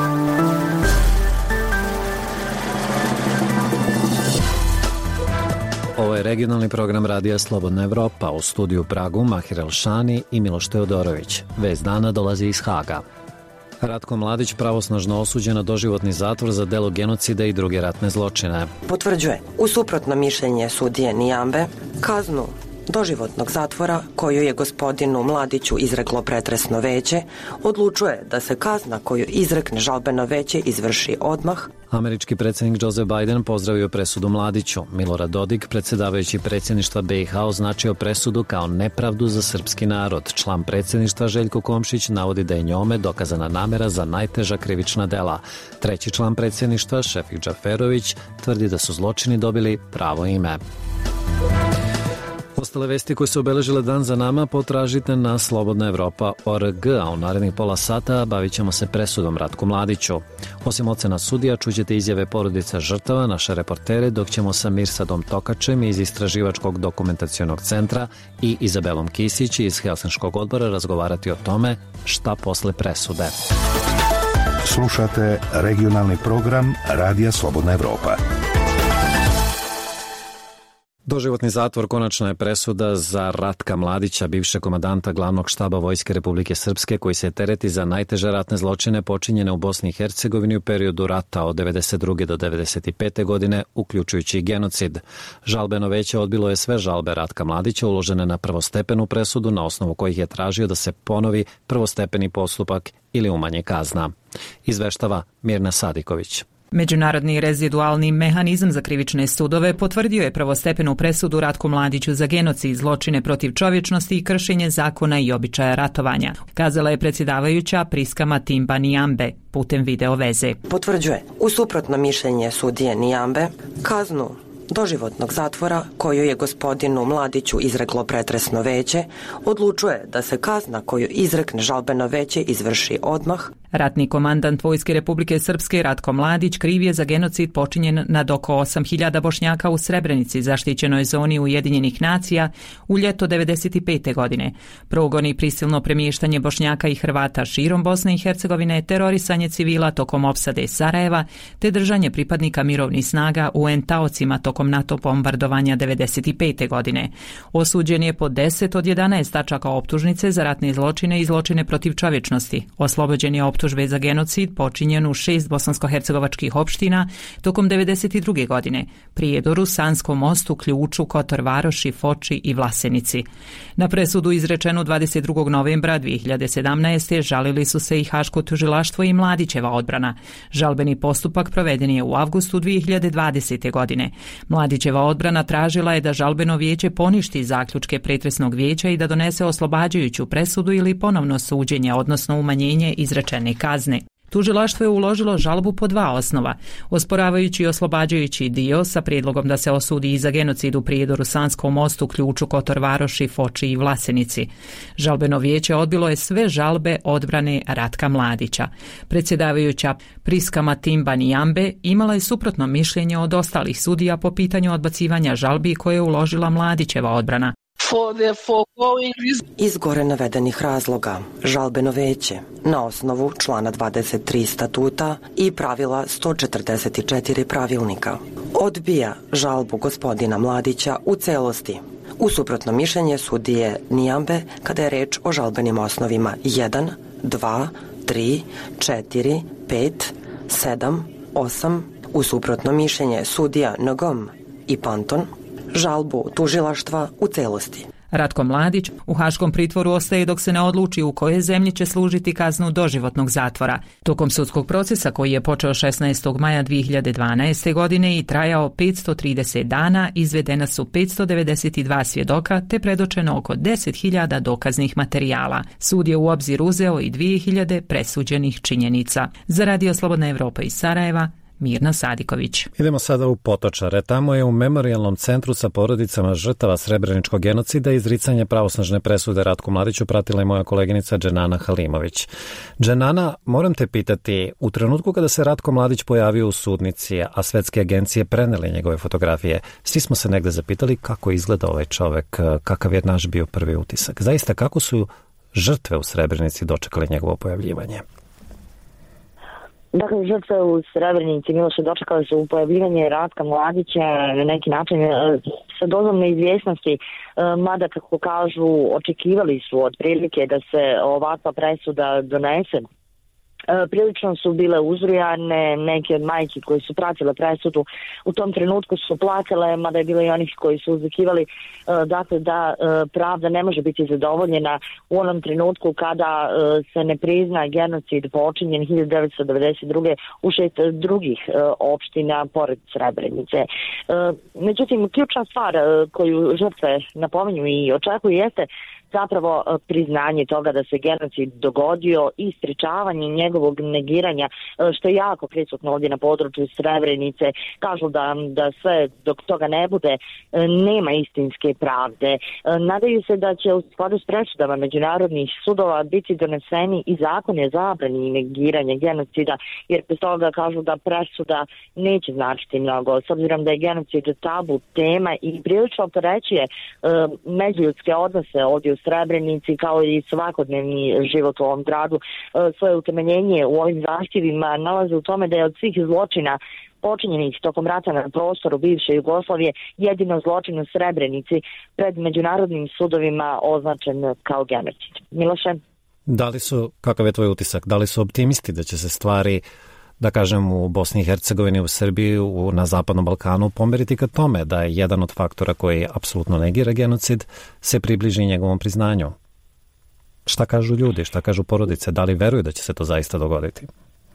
Ovo je regionalni program Radija Slobodna Evropa. U studiju u Pragu Mahir Elšani i Miloš Teodorović. Vest dana dolazi iz Haga. Ratko Mladić pravosnažno osuđen na doživotni zatvor za delo genocida i druge ratne zločine. Potvrđuje, u suprotno mišljenje sudije Nijambe, kaznu doživotnog zatvora koju je gospodinu Mladiću izreklo pretresno veće, odlučuje da se kazna koju izrekne žalbeno veće izvrši odmah. Američki predsjednik Joe Biden pozdravio presudu Mladiću. Milorad Dodik, predsjedavajući predsjedništva BiH, označio presudu kao nepravdu za srpski narod. Član predsjedništva Željko Komšić navodi da je njome dokazana namera za najteža krivična dela. Treći član predsjedništva, Šefik Džaferović, tvrdi da su zločini dobili pravo ime. Ostale vesti koje su obeležile dan za nama potražite na slobodnaevropa.org, a u narednih pola sata bavit ćemo se presudom Ratku Mladiću. Osim ocena sudija, čućete izjave porodica žrtava, naše reportere, dok ćemo sa Mirsadom Tokačem iz Istraživačkog dokumentacionog centra i Izabelom Kisić iz Helsinškog odbora razgovarati o tome šta posle presude. Slušate regionalni program Radija Slobodna Evropa. Doživotni zatvor konačna je presuda za Ratka Mladića, bivšeg komandanta glavnog štaba Vojske Republike Srpske, koji se tereti za najteže ratne zločine počinjene u Bosni i Hercegovini u periodu rata od 92. do 95. godine, uključujući i genocid. Žalbeno veće odbilo je sve žalbe Ratka Mladića uložene na prvostepenu presudu, na osnovu kojih je tražio da se ponovi prvostepeni postupak ili umanje kazna. Izveštava Mirna Sadiković. Međunarodni rezidualni mehanizam za krivične sudove potvrdio je prvostepenu presudu Ratku Mladiću za genocid, zločine protiv čovječnosti i kršenje zakona i običaja ratovanja, kazala je predsjedavajuća Priska Matimba Nijambe putem video veze. Potvrđuje, u suprotno mišljenje sudije Nijambe, kaznu doživotnog zatvora koju je gospodinu Mladiću izreklo pretresno veće, odlučuje da se kazna koju izrekne žalbeno veće izvrši odmah. Ratni komandant Vojske Republike Srpske Ratko Mladić kriv je za genocid počinjen nad oko 8.000 Bošnjaka u Srebrenici, zaštićenoj zoni Ujedinjenih nacija, u ljeto 95. godine. Progon i prisilno premještanje Bošnjaka i Hrvata širom Bosne i Hercegovine, terorisanje civila tokom opsade Sarajeva, te držanje pripadnika mirovnih snaga UN taocima tokom NATO bombardovanja 95. godine. Osuđen je po 10 od 11 tačaka optužnice za ratne zločine i zločine protiv čovječnosti. Oslobođen je optužbe za genocid počinjen u 6 bosansko-hercegovačkih opština tokom 92. godine, Prijedoru, Sanskom mostu, Ključu, Kotor Varoši, Foči i Vlasenici. Na presudu izrečenu 22. novembra 2017. žalili su se i Haško tužilaštvo i Mladićeva odbrana. Žalbeni postupak proveden je u avgustu 2020. godine. Mladićeva odbrana tražila je da žalbeno vijeće poništi zaključke pretresnog vijeća i da donese oslobađajuću presudu ili ponovno suđenje, odnosno umanjenje izrečene kazne. Tužilaštvo je uložilo žalbu po 2 osnova, osporavajući i oslobađajući dio sa prijedlogom da se osudi i za genocid u Prijedoru, Sanskom mostu, Ključu, Kotor Varoši, Foči i Vlasenici. Žalbeno vijeće odbilo je sve žalbe odbrane Ratka Mladića. Predsjedavajuća Priska Matimba Nijambe imala je suprotno mišljenje od ostalih sudija po pitanju odbacivanja žalbi koje je uložila Mladićeva odbrana. Iz gore navedenih razloga, žalbeno veće, na osnovu člana 23 statuta i pravila 144 pravilnika, odbija žalbu gospodina Mladića u celosti. U suprotno mišljenje sudije Nijambe kada je reč o žalbenim osnovima 1, 2, 3, 4, 5, 7, 8, u suprotno mišljenje sudija Ngom i Panton, žalbu tužilaštva u celosti. Ratko Mladić u haškom pritvoru ostaje dok se ne odluči u kojoj zemlji će služiti kaznu doživotnog zatvora. Tokom sudskog procesa koji je počeo 16. maja 2012. godine i trajao 530 dana, izvedena su 592 svjedoka te predočeno oko 10.000 dokaznih materijala. Sud je u obzir uzeo i 2.000 presuđenih činjenica. Za Radio Slobodna Evropa iz Sarajeva, Mirna Sadiković. Idemo sada u Potočare. Tamo je u memorijalnom centru sa porodicama žrtava Srebreničkog genocida izricanje pravosnažne presude Ratku Mladiću pratila i moja koleginica Dženana Halimović. Dženana, moram te pitati, u trenutku kada se Ratko Mladić pojavio u sudnici, a svetske agencije prenele njegove fotografije, svi smo se negde zapitali kako izgleda ovaj čovek, kakav je naš bio prvi utisak. Zaista, kako su žrtve u Srebrenici dočekali njegovo pojavljivanje? Dakle, žrtve u Srebrenici Miloše dočekale su pojavljivanje Ratka Mladića na neki način sa dozom neizvjesnosti, mada kako kažu očekivali su otprilike da se ovakva presuda donese. Prilično su bile uzrujane, neke od majki koji su pratile presudu u tom trenutku su plakale, mada je bilo i onih koji su uzvikivali dakle da pravda ne može biti zadovoljena u onom trenutku kada se ne prizna genocid počinjen 1992. u 6 drugih opština pored Srebrenice. Međutim, ključna stvar koju žrtve napominju i očekuju jeste zapravo priznanje toga da se genocid dogodio i sprečavanje njegovog negiranja, što je jako prisutno ovdje na području Srebrenice. Kažu da sve dok toga ne bude nema istinske pravde. Nadaju se da će u skladu s presudama međunarodnih sudova biti doneseni i zakoni o zabrani negiranja genocida, jer bez toga kažu da presuda neće značiti mnogo. S obzirom da je genocid tabu tema i prilično opterećuje međuljudske odnose ovdje u Srebrenici kao i svakodnevni život u ovom gradu. Svoje utemeljenje u ovim zahtjevima nalaze u tome da je od svih zločina počinjenih tokom rata na prostoru bivše Jugoslavije jedino zločin u Srebrenici pred međunarodnim sudovima označen kao genocid. Miloše? Da li su, kakav je tvoj utisak, da li su optimisti da će se stvari, da kažem, u Bosni i Hercegovini, u Srbiji, na Zapadnom Balkanu pomeriti ka tome da je jedan od faktora koji apsolutno negira genocid se približi njegovom priznanju? Šta kažu ljudi, šta kažu porodice, da li veruju da će se to zaista dogoditi?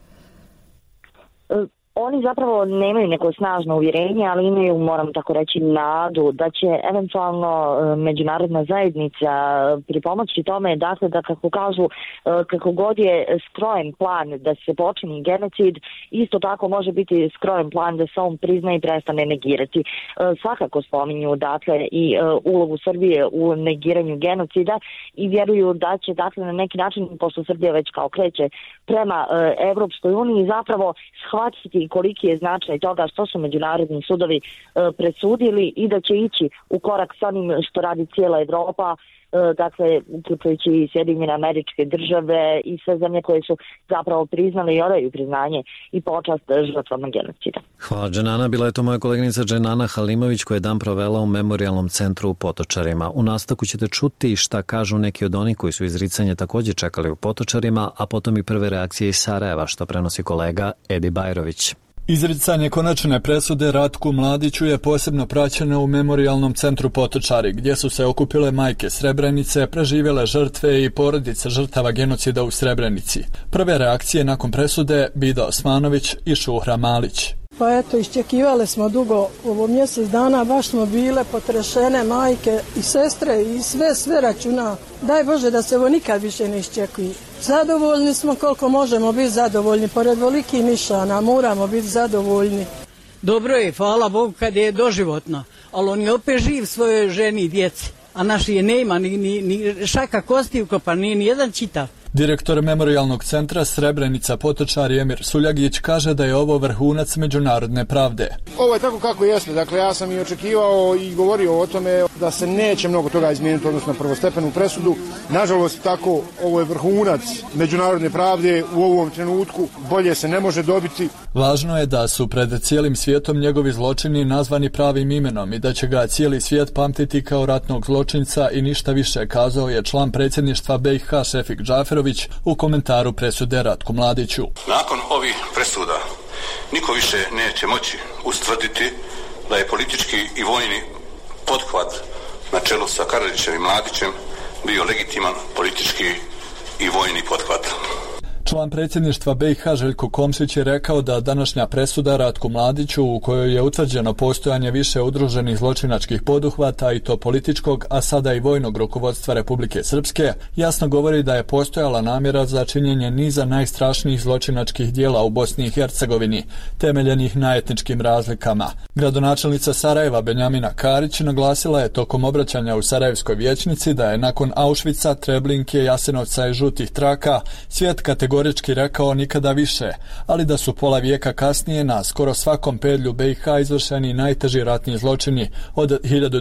Oni zapravo nemaju neko snažno uvjerenje, ali imaju, moram tako reći, nadu da će eventualno međunarodna zajednica pripomoći tome, dakle, da kako kažu, kako god je skrojen plan da se počini genocid, isto tako može biti skrojen plan da se on prizna i prestane negirati. Svakako spominju, dakle, i ulogu Srbije u negiranju genocida i vjeruju da će, dakle, na neki način, pošto Srbija već kao kreće prema Evropskoj uniji, zapravo shvatiti koliki je značaj toga što su međunarodni sudovi presudili i da će ići u korak s onim što radi cijela Evropa, dakle, uključujući i Sjedinjene Američke Države i sve zemlje koje su zapravo priznali i odaju priznanje i počast žrtvama genocida. Hvala, Dženana. Bila je to moja koleginica Dženana Halimović koja je dan provela u Memorijalnom centru u Potočarima. U nastavku ćete čuti šta kažu neki od onih koji su izricanje također čekali u Potočarima, a potom i prve reakcije iz Sarajeva, što prenosi kolega Edi Bajrović. Izricanje konačne presude Ratku Mladiću je posebno praćeno u Memorijalnom centru Potočari, gdje su se okupile majke Srebrenice, preživjele žrtve i porodice žrtava genocida u Srebrenici. Prve reakcije nakon presude Bida Osmanović i Šuhra Malić. Pa eto, iščekivali smo dugo, ovo mjesec dana baš smo bile potrešene majke i sestre i sve računa. Daj Bože da se ovo nikad više ne iščekuje. Zadovoljni smo koliko možemo biti zadovoljni, pored velikih mišana moramo biti zadovoljni. Dobro je, hvala Bogu kad je doživotno, ali on je opet živ svojoj ženi i djeci, a naši je nema, ni šaka kosti ukopan, ni jedan čitav. Direktor Memorijalnog centra Srebrenica Potočari Emir Suljagić kaže da je ovo vrhunac međunarodne pravde. Ovo je tako kako jeste, dakle ja sam i očekivao i govorio o tome da se neće mnogo toga izmijeniti odnosno na prvostepenu presudu. Nažalost tako, ovo je vrhunac međunarodne pravde u ovom trenutku, bolje se ne može dobiti. Važno je da su pred cijelim svijetom njegovi zločini nazvani pravim imenom i da će ga cijeli svijet pamtiti kao ratnog zločinca i ništa više, kazao je član predsjedništva BiH Šefik Džaferović u komentaru presude Ratku Mladiću. Nakon ovih presuda niko više neće moći ustvrditi da je politički i vojni pothvat na čelu sa Karadžićem i Mladićem bio legitiman politički i vojni pothvat. Član predsjedništva BiH Željko Komšić je rekao da današnja presuda Ratku Mladiću, u kojoj je utvrđeno postojanje više udruženih zločinačkih poduhvata i to političkog, a sada i vojnog rukovodstva Republike Srpske, jasno govori da je postojala namjera za činjenje niza najstrašnijih zločinačkih dijela u Bosni i Hercegovini, temeljenih na etničkim razlikama. Gradonačelnica Sarajeva Benjamina Karić naglasila je tokom obraćanja u Sarajevskoj vijećnici da je nakon Auschwitza, Treblinke, Jasenovca i žutih traka svijet kategorički rekao nikada više, ali da su pola vijeka kasnije na skoro svakom pedlju BiH izvršeni najteži ratni zločini od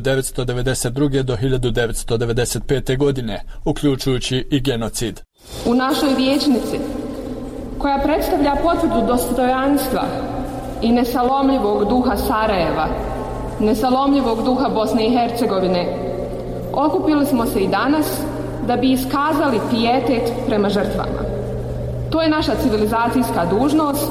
1992. do 1995. godine, uključujući i genocid. U našoj vijećnici koja predstavlja potvrdu dostojanstva i nesalomljivog duha Sarajeva, nesalomljivog duha Bosne i Hercegovine, okupili smo se i danas da bi iskazali pijetet prema žrtvama. To je naša civilizacijska dužnost,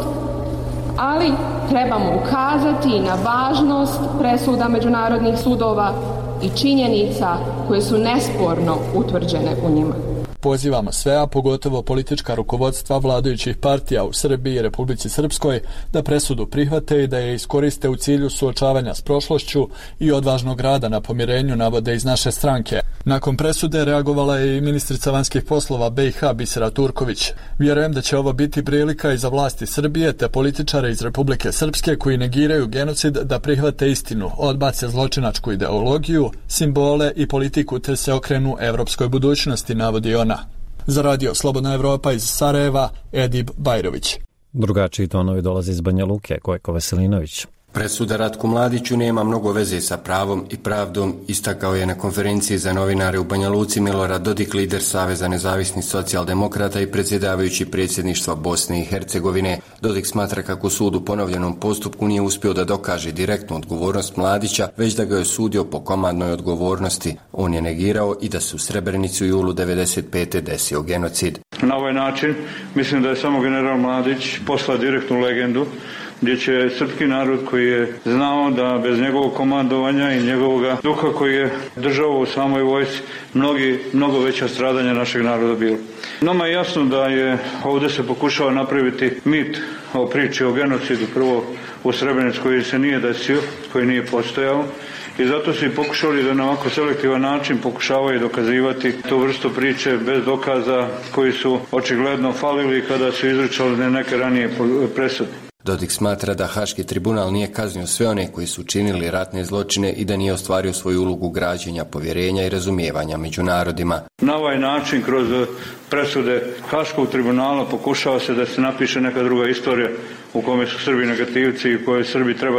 ali trebamo ukazati i na važnost presuda međunarodnih sudova i činjenica koje su nesporno utvrđene u njima. Pozivamo sve, a pogotovo politička rukovodstva vladajućih partija u Srbiji i Republici Srpskoj da presudu prihvate i da je iskoriste u cilju suočavanja s prošlošću i odvažnog rada na pomirenju, navode iz naše stranke. Nakon presude reagovala je i ministrica vanjskih poslova BiH Bisera Turković. Vjerujem da će ovo biti prilika i za vlasti Srbije te političare iz Republike Srpske koji negiraju genocid da prihvate istinu, odbace zločinačku ideologiju, simbole i politiku te se okrenu evropskoj budućnosti, navodi ona. Za radio Slobodna Evropa iz Sarajeva, Edib Bajrović. Drugačiji tonovi dolaze iz Banja Luke, Gojko Veselinović. Presuda Ratku Mladiću nema mnogo veze sa pravom i pravdom, istakao je na konferenciji za novinare u Banja Luci Milorad Dodik, lider Saveza nezavisnih socijaldemokrata i predsjedavajući predsjedništva Bosne i Hercegovine. Dodik smatra kako sud u ponovljenom postupku nije uspio da dokaže direktnu odgovornost Mladića, već da ga je osudio po komandnoj odgovornosti. On je negirao i da se u Srebrenici u julu 1995. desio genocid. Na ovaj način mislim da je samo general Mladić poslao direktnu legendu gdje će srpski narod koji je znao da bez njegovog komandovanja i njegovog duha koji je držao u samoj vojsci mnogo veća stradanja našeg naroda bilo. Nama je jasno da je ovdje se pokušao napraviti mit o priči o genocidu prvo u Srebrenici koji se nije desio, koji nije postojao. I zato su i pokušali da na ovako selektivan način pokušavaju dokazivati tu vrstu priče bez dokaza koji su očigledno falili kada su izricali neke ranije presude. Dodik smatra da Haški tribunal nije kaznio sve one koji su činili ratne zločine i da nije ostvario svoju ulogu građenja povjerenja i razumijevanja među narodima. Na ovaj način, kroz presude Haškog tribunala, pokušava se da se napiše neka druga istorija u kome su Srbi negativci i u kojoj Srbi treba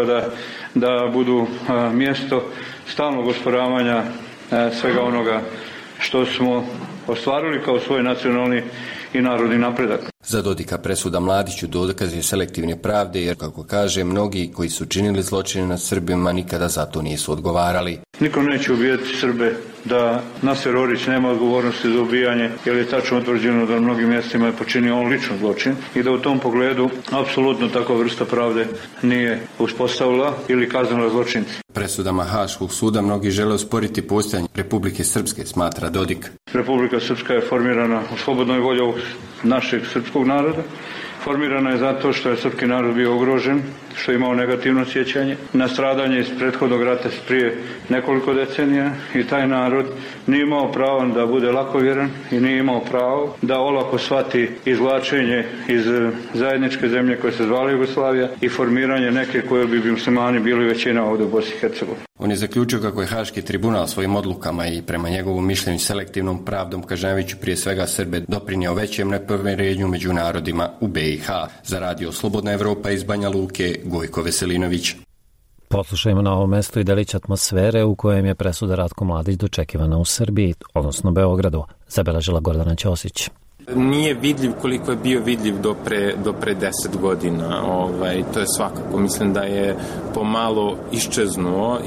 da budu mjesto stalnog osporavanja svega onoga što smo ostvarili kao svoj nacionalni i narodni napredak. Za Dodika presuda Mladiću dokaz je selektivne pravde jer, kako kaže, mnogi koji su činili zločine nad Srbima nikada za to nisu odgovarali. Niko neće ubijati Srbe, da Naser Orić nema odgovornosti za ubijanje jer je tačno utvrđeno da na mnogim mjestima je počinio on lično zločin i da u tom pogledu apsolutno takva vrsta pravde nije uspostavila ili kaznila zločinci. Presudama Haškog suda mnogi žele osporiti postojanje Republike Srpske, smatra Dodik. Republika Srpska je formirana u slobodnoj volji ovog našeg srpskog naroda. Formirana je zato što je srpski narod bio ugrožen, što je imao negativno sjećanje na stradanje iz prethodnog rata prije nekoliko decenija i taj narod nije imao pravo da bude lakovjeran i nije imao pravo da olako shvati izvlačenje iz zajedničke zemlje koje se zvala Jugoslavija i formiranje neke koje bi muslimani bili većina ovdje u Bosni i Hercegovini. On je zaključio kako je Haški tribunal svojim odlukama i prema njegovom mišljenju selektivnom pravdom kažnjavajući prije svega Srbe doprinio većem nepomirenju među narodima u BiH. Za radio Slobodna Evropa iz Banja Luke, Gojko Veselinović. Poslušajmo na ovom mestu i delić atmosfere u kojem je presuda Ratko Mladić dočekivana u Srbiji, odnosno Beogradu, zabeležila Gordana Ćosić. Nije vidljiv koliko je bio vidljiv do pre 10 godina. To je svakako. Mislim da je pomalo iščeznuo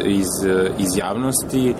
iz javnosti,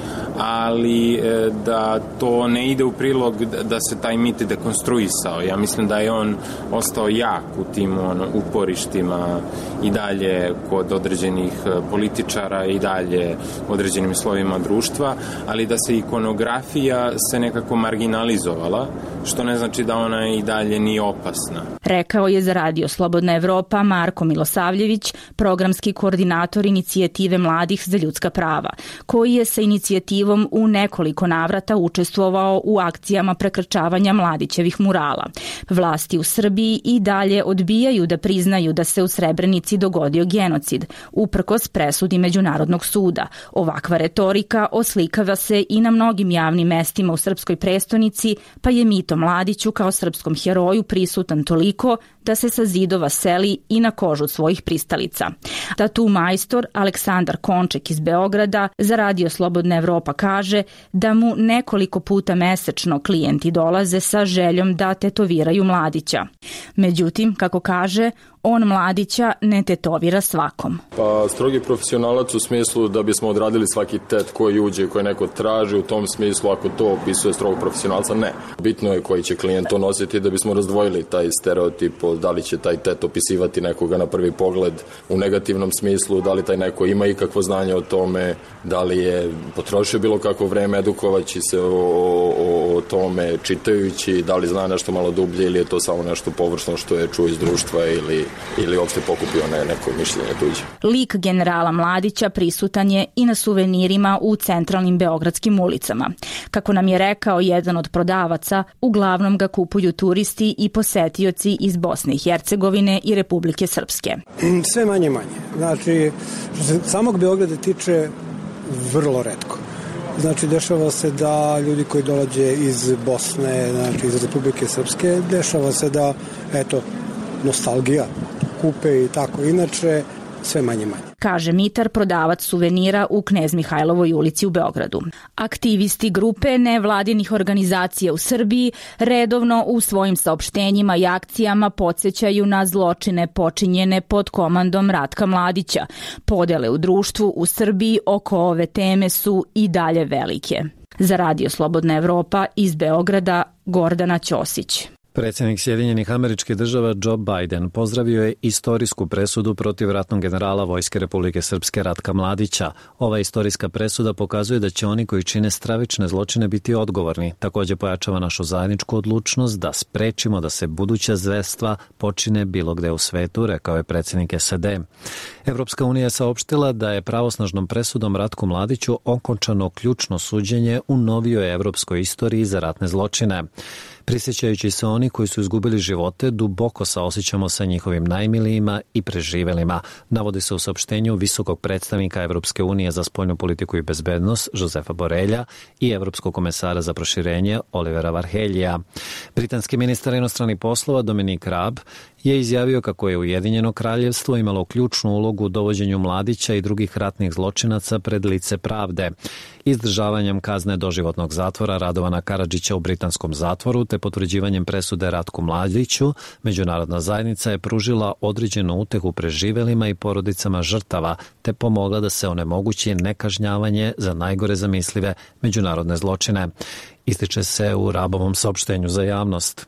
ali da to ne ide u prilog da se taj mit dekonstruisao. Ja mislim da je on ostao jak u tim uporištima i dalje kod određenih političara i dalje određenim slovima društva, ali da se ikonografija se nekako marginalizovala, što ne znači da ona i dalje nije opasna. Rekao je za radio Slobodna Evropa Marko Milosavljević, programski koordinator inicijative Mladih za ljudska prava, koji je sa inicijativom u nekoliko navrata učestvovao u akcijama prekrčavanja Mladićevih murala. Vlasti u Srbiji i dalje odbijaju da priznaju da se u Srebrenici dogodio genocid, uprkos presudi Međunarodnog suda. Ovakva retorika oslikava se i na mnogim javnim mestima u srpskoj prestonici, pa je mit o Mladiću kao srpskom heroju prisutan toliko toliko da se sa zidova seli i na kožu svojih pristalica. Tatu majstor Aleksandar Konček iz Beograda za Radio Slobodna Evropa kaže da mu nekoliko puta mesečno klijenti dolaze sa željom da tetoviraju Mladića. Međutim, kako kaže, on Mladića ne tetovira svakom. Pa strogi profesionalac u smislu da bismo odradili svaki tet koji uđe, koji neko traži, u tom smislu ako to opisuje strogog profesionalca, ne. Bitno je koji će klijent to nositi da bismo razdvojili taj stereotip, da li će taj tet opisivati nekoga na prvi pogled u negativnom smislu, da li taj neko ima ikakvo znanje o tome, da li je potrošio bilo kakvo vreme edukovaći se o tome, čitajući, da li zna nešto malo dublje ili je to samo nešto površno što je čuo iz društva ili uopšte pokupio neko mišljenje tuđe. Lik generala Mladića prisutan je i na suvenirima u centralnim beogradskim ulicama. Kako nam je rekao jedan od prodavaca, uglavnom ga kupuju turisti i posetioci iz Bosne i Hercegovine i Republike Srpske. Sve manje. Znači, što se samog Beograda tiče, vrlo retko. Znači, dešava se da ljudi koji dolaze iz Bosne, znači iz Republike Srpske, dešava se da, nostalgija kupe i tako. Inače, sve manje. Kaže Mitar, prodavac suvenira u Knez Mihajlovoj ulici u Beogradu. Aktivisti grupe nevladinih organizacija u Srbiji redovno u svojim saopštenjima i akcijama podsjećaju na zločine počinjene pod komandom Ratka Mladića. Podele u društvu u Srbiji oko ove teme su i dalje velike. Za Radio Slobodna Evropa iz Beograda, Gordana Ćosić. Predsjednik Sjedinjenih Američkih Država Joe Biden pozdravio je istorijsku presudu protiv ratnog generala Vojske Republike Srpske Ratka Mladića. Ova istorijska presuda pokazuje da će oni koji čine stravične zločine biti odgovorni. Također pojačava našu zajedničku odlučnost da sprečimo da se buduća zverstva počine bilo gde u svetu, rekao je predsjednik SAD. Evropska unija je saopštila da je pravosnažnom presudom Ratku Mladiću okončano ključno suđenje u novijoj evropskoj istoriji za ratne zločine. Prisjećajući se oni koji su izgubili živote, duboko saosjećamo sa njihovim najmilijima i preživelima, navodi se u saopštenju visokog predstavnika Evropske unije za spoljnu politiku i bezbednost Josefa Borelja i Evropskog komesara za proširenje Olivera Varheljija. Britanski ministar inostranih poslova Dominic Raab je izjavio kako je Ujedinjeno kraljevstvo imalo ključnu ulogu u dovođenju Mladića i drugih ratnih zločinaca pred lice pravde. Izdržavanjem kazne doživotnog zatvora Radovana Karadžića u britanskom zatvoru te potvrđivanjem presude Ratku Mladiću, međunarodna zajednica je pružila određenu utehu preživelima i porodicama žrtava te pomogla da se onemogući nekažnjavanje za najgore zamislive međunarodne zločine. Ističe se u Raabovom saopštenju za javnost.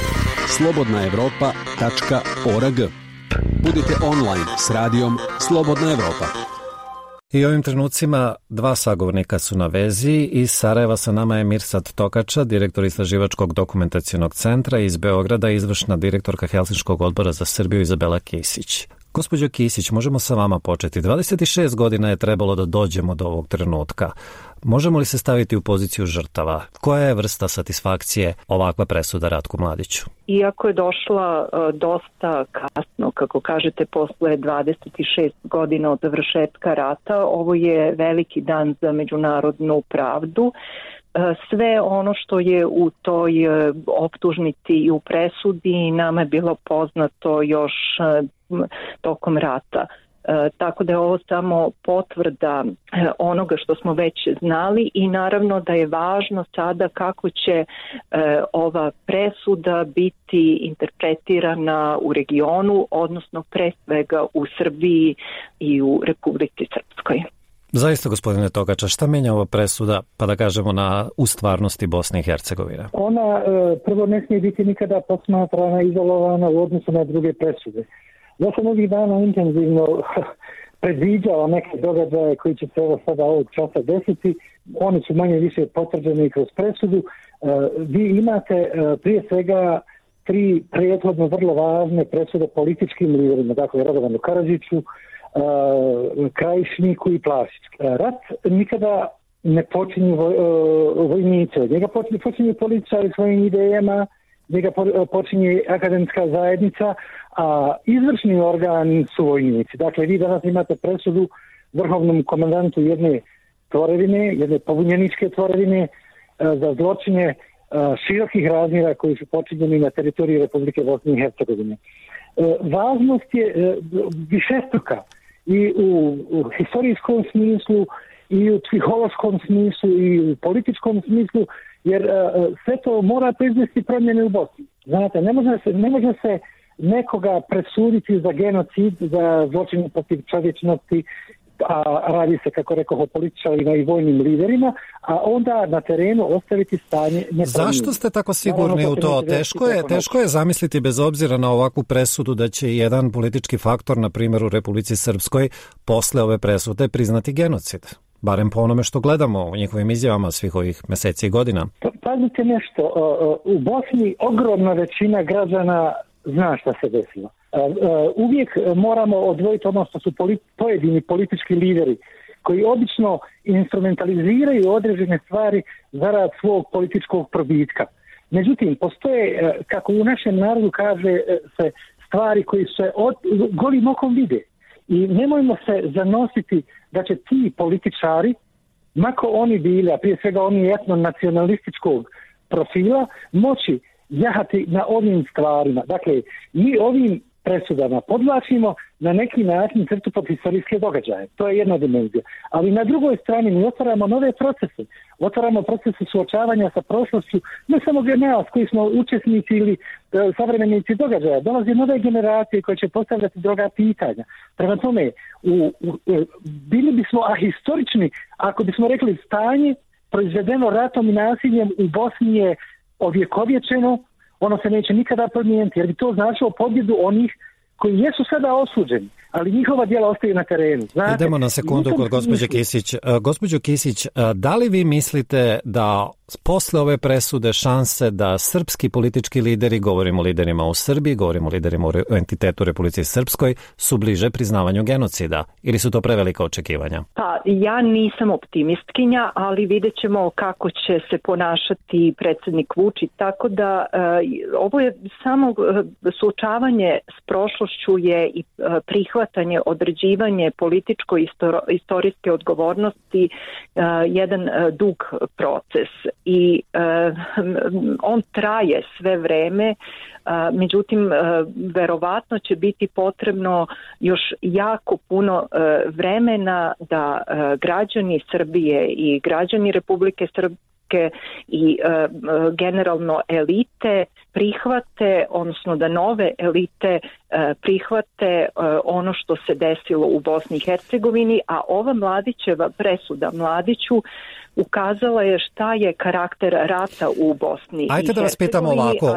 slobodnaevropa.org. Budite online s radijom Slobodna Evropa. I ovim trenucima dva sagovornika su na vezi. Iz Sarajeva sa nama je Mirsad Tokača, direktor Istraživačkog dokumentacionog centra, iz Beograda izvršna direktorka Helsinškog odbora za Srbiju Izabela Kisić. Gospođo Kisić, možemo sa vama početi. 26 godina je trebalo da dođemo do ovog trenutka. Možemo li se staviti u poziciju žrtava? Koja je vrsta satisfakcije ovakva presuda Ratku Mladiću? Iako je došla dosta kasno, kako kažete, posle 26 godina od završetka rata, ovo je veliki dan za međunarodnu pravdu. Sve ono što je u toj optužnici i u presudi nama je bilo poznato još tokom rata. Tako da je ovo samo potvrda onoga što smo već znali i naravno da je važno sada kako će ova presuda biti interpretirana u regionu, odnosno pre svega u Srbiji i u Republici Srpskoj. Zaista, gospodine Tokača, šta menja ova presuda, pa da kažemo, u stvarnosti Bosne i Hercegovine? Ona prvo ne smije biti nikada posmatrana, izolovana u odnosu na druge presude. Ja sam ovih dana intenzivno predviđao neke događaje koji će se ovog časa desiti. Oni su manje više potvrđeni kroz presudu. Vi imate prije svega 3 prethodno vrlo važne presude političkim liderima, dakle Radovanu Karadžiću, Krajišniku i Plavšiću. Rat nikada ne počinju vojnici, njega počinju političari svojim idejama, njega počinje akademska zajednica, a izvršni organ su vojnici. Dakle, vi danas imate presudu vrhovnom komandantu jedne tvorevine, jedne pobunjeničke tvorevine za zločine širokih razmjera koji su počinjeni na teritoriji Republike Bosne i Hercegovine. Važnost je višestruka i u historijskom smislu, i u psihološkom smislu, i u političkom smislu, jer sve to mora proizvesti promjene u Bosni. Znate, ne može se nekoga presuditi za genocid, za zločin protiv čovječnosti, a radi se, kako rekao, o političarima i vojnim liderima, a onda na terenu ostaviti stanje nepromijenjeno. Zašto ste tako sigurni u to? Teško je zamisliti, bez obzira na ovakvu presudu, da će jedan politički faktor, na primjer u Republici Srpskoj, posle ove presude priznati genocid. Barem po onome što gledamo u njihovim izjavama svih ovih mjeseci i godina. Pazite nešto, u Bosni ogromna većina građana zna šta se desilo. Uvijek moramo odvojiti ono što su pojedini politički lideri koji obično instrumentaliziraju određene stvari zarad svog političkog probitka. Međutim, postoje, kako u našem narodu kaže se, stvari koji se golim okom vide. I nemojmo se zanositi da će ti političari, mako oni bili, a prije svega oni etno-nacionalističkog profila, moći jahati na ovim stvarima. Dakle, mi ovim presudama podvlačimo na neki način crtu pod historijske događaje. To je jedna dimenzija. Ali na drugoj strani mi otvaramo nove procese. Otvaramo procese suočavanja sa prošlošću, ne samo nas koji smo učesnici ili savremenici događaja. Dolaze nove generacije koje će postavljati druga pitanja. Prema tome, bili bismo ahistorični ako bismo rekli stanje proizvedeno ratom i nasiljem u Bosni je ovjekovječeno, ono se neće nikada promijeniti, jer bi to značilo pobjedu onih koji jesu sada osuđeni, ali njihova djela ostaju na terenu. Znate? Idemo na sekundu kod gospođe Kisić. Gospođo Kisić, da li vi mislite da posle ove presude šanse da srpski politički lideri, govorimo o liderima u Srbiji, govorimo o liderima u entitetu Republici Srpskoj, su bliže priznavanju genocida ili su to prevelika očekivanja? Pa ja nisam optimistkinja, ali vidjet ćemo kako će se ponašati predsjednik Vučić, tako da ovo je samo suočavanje s prošlošću je i prihvatanje, određivanje političko-istorijske odgovornosti jedan dug proces i on traje sve vreme, međutim verovatno će biti potrebno još jako puno vremena da građani Srbije i građani Republike Srpske i generalno elite prihvate, odnosno da nove elite prihvate ono što se desilo u Bosni i Hercegovini, a ova Mladićeva presuda Mladiću ukazala je šta je karakter rata u Bosni. Ajde da vas pitamo ovako,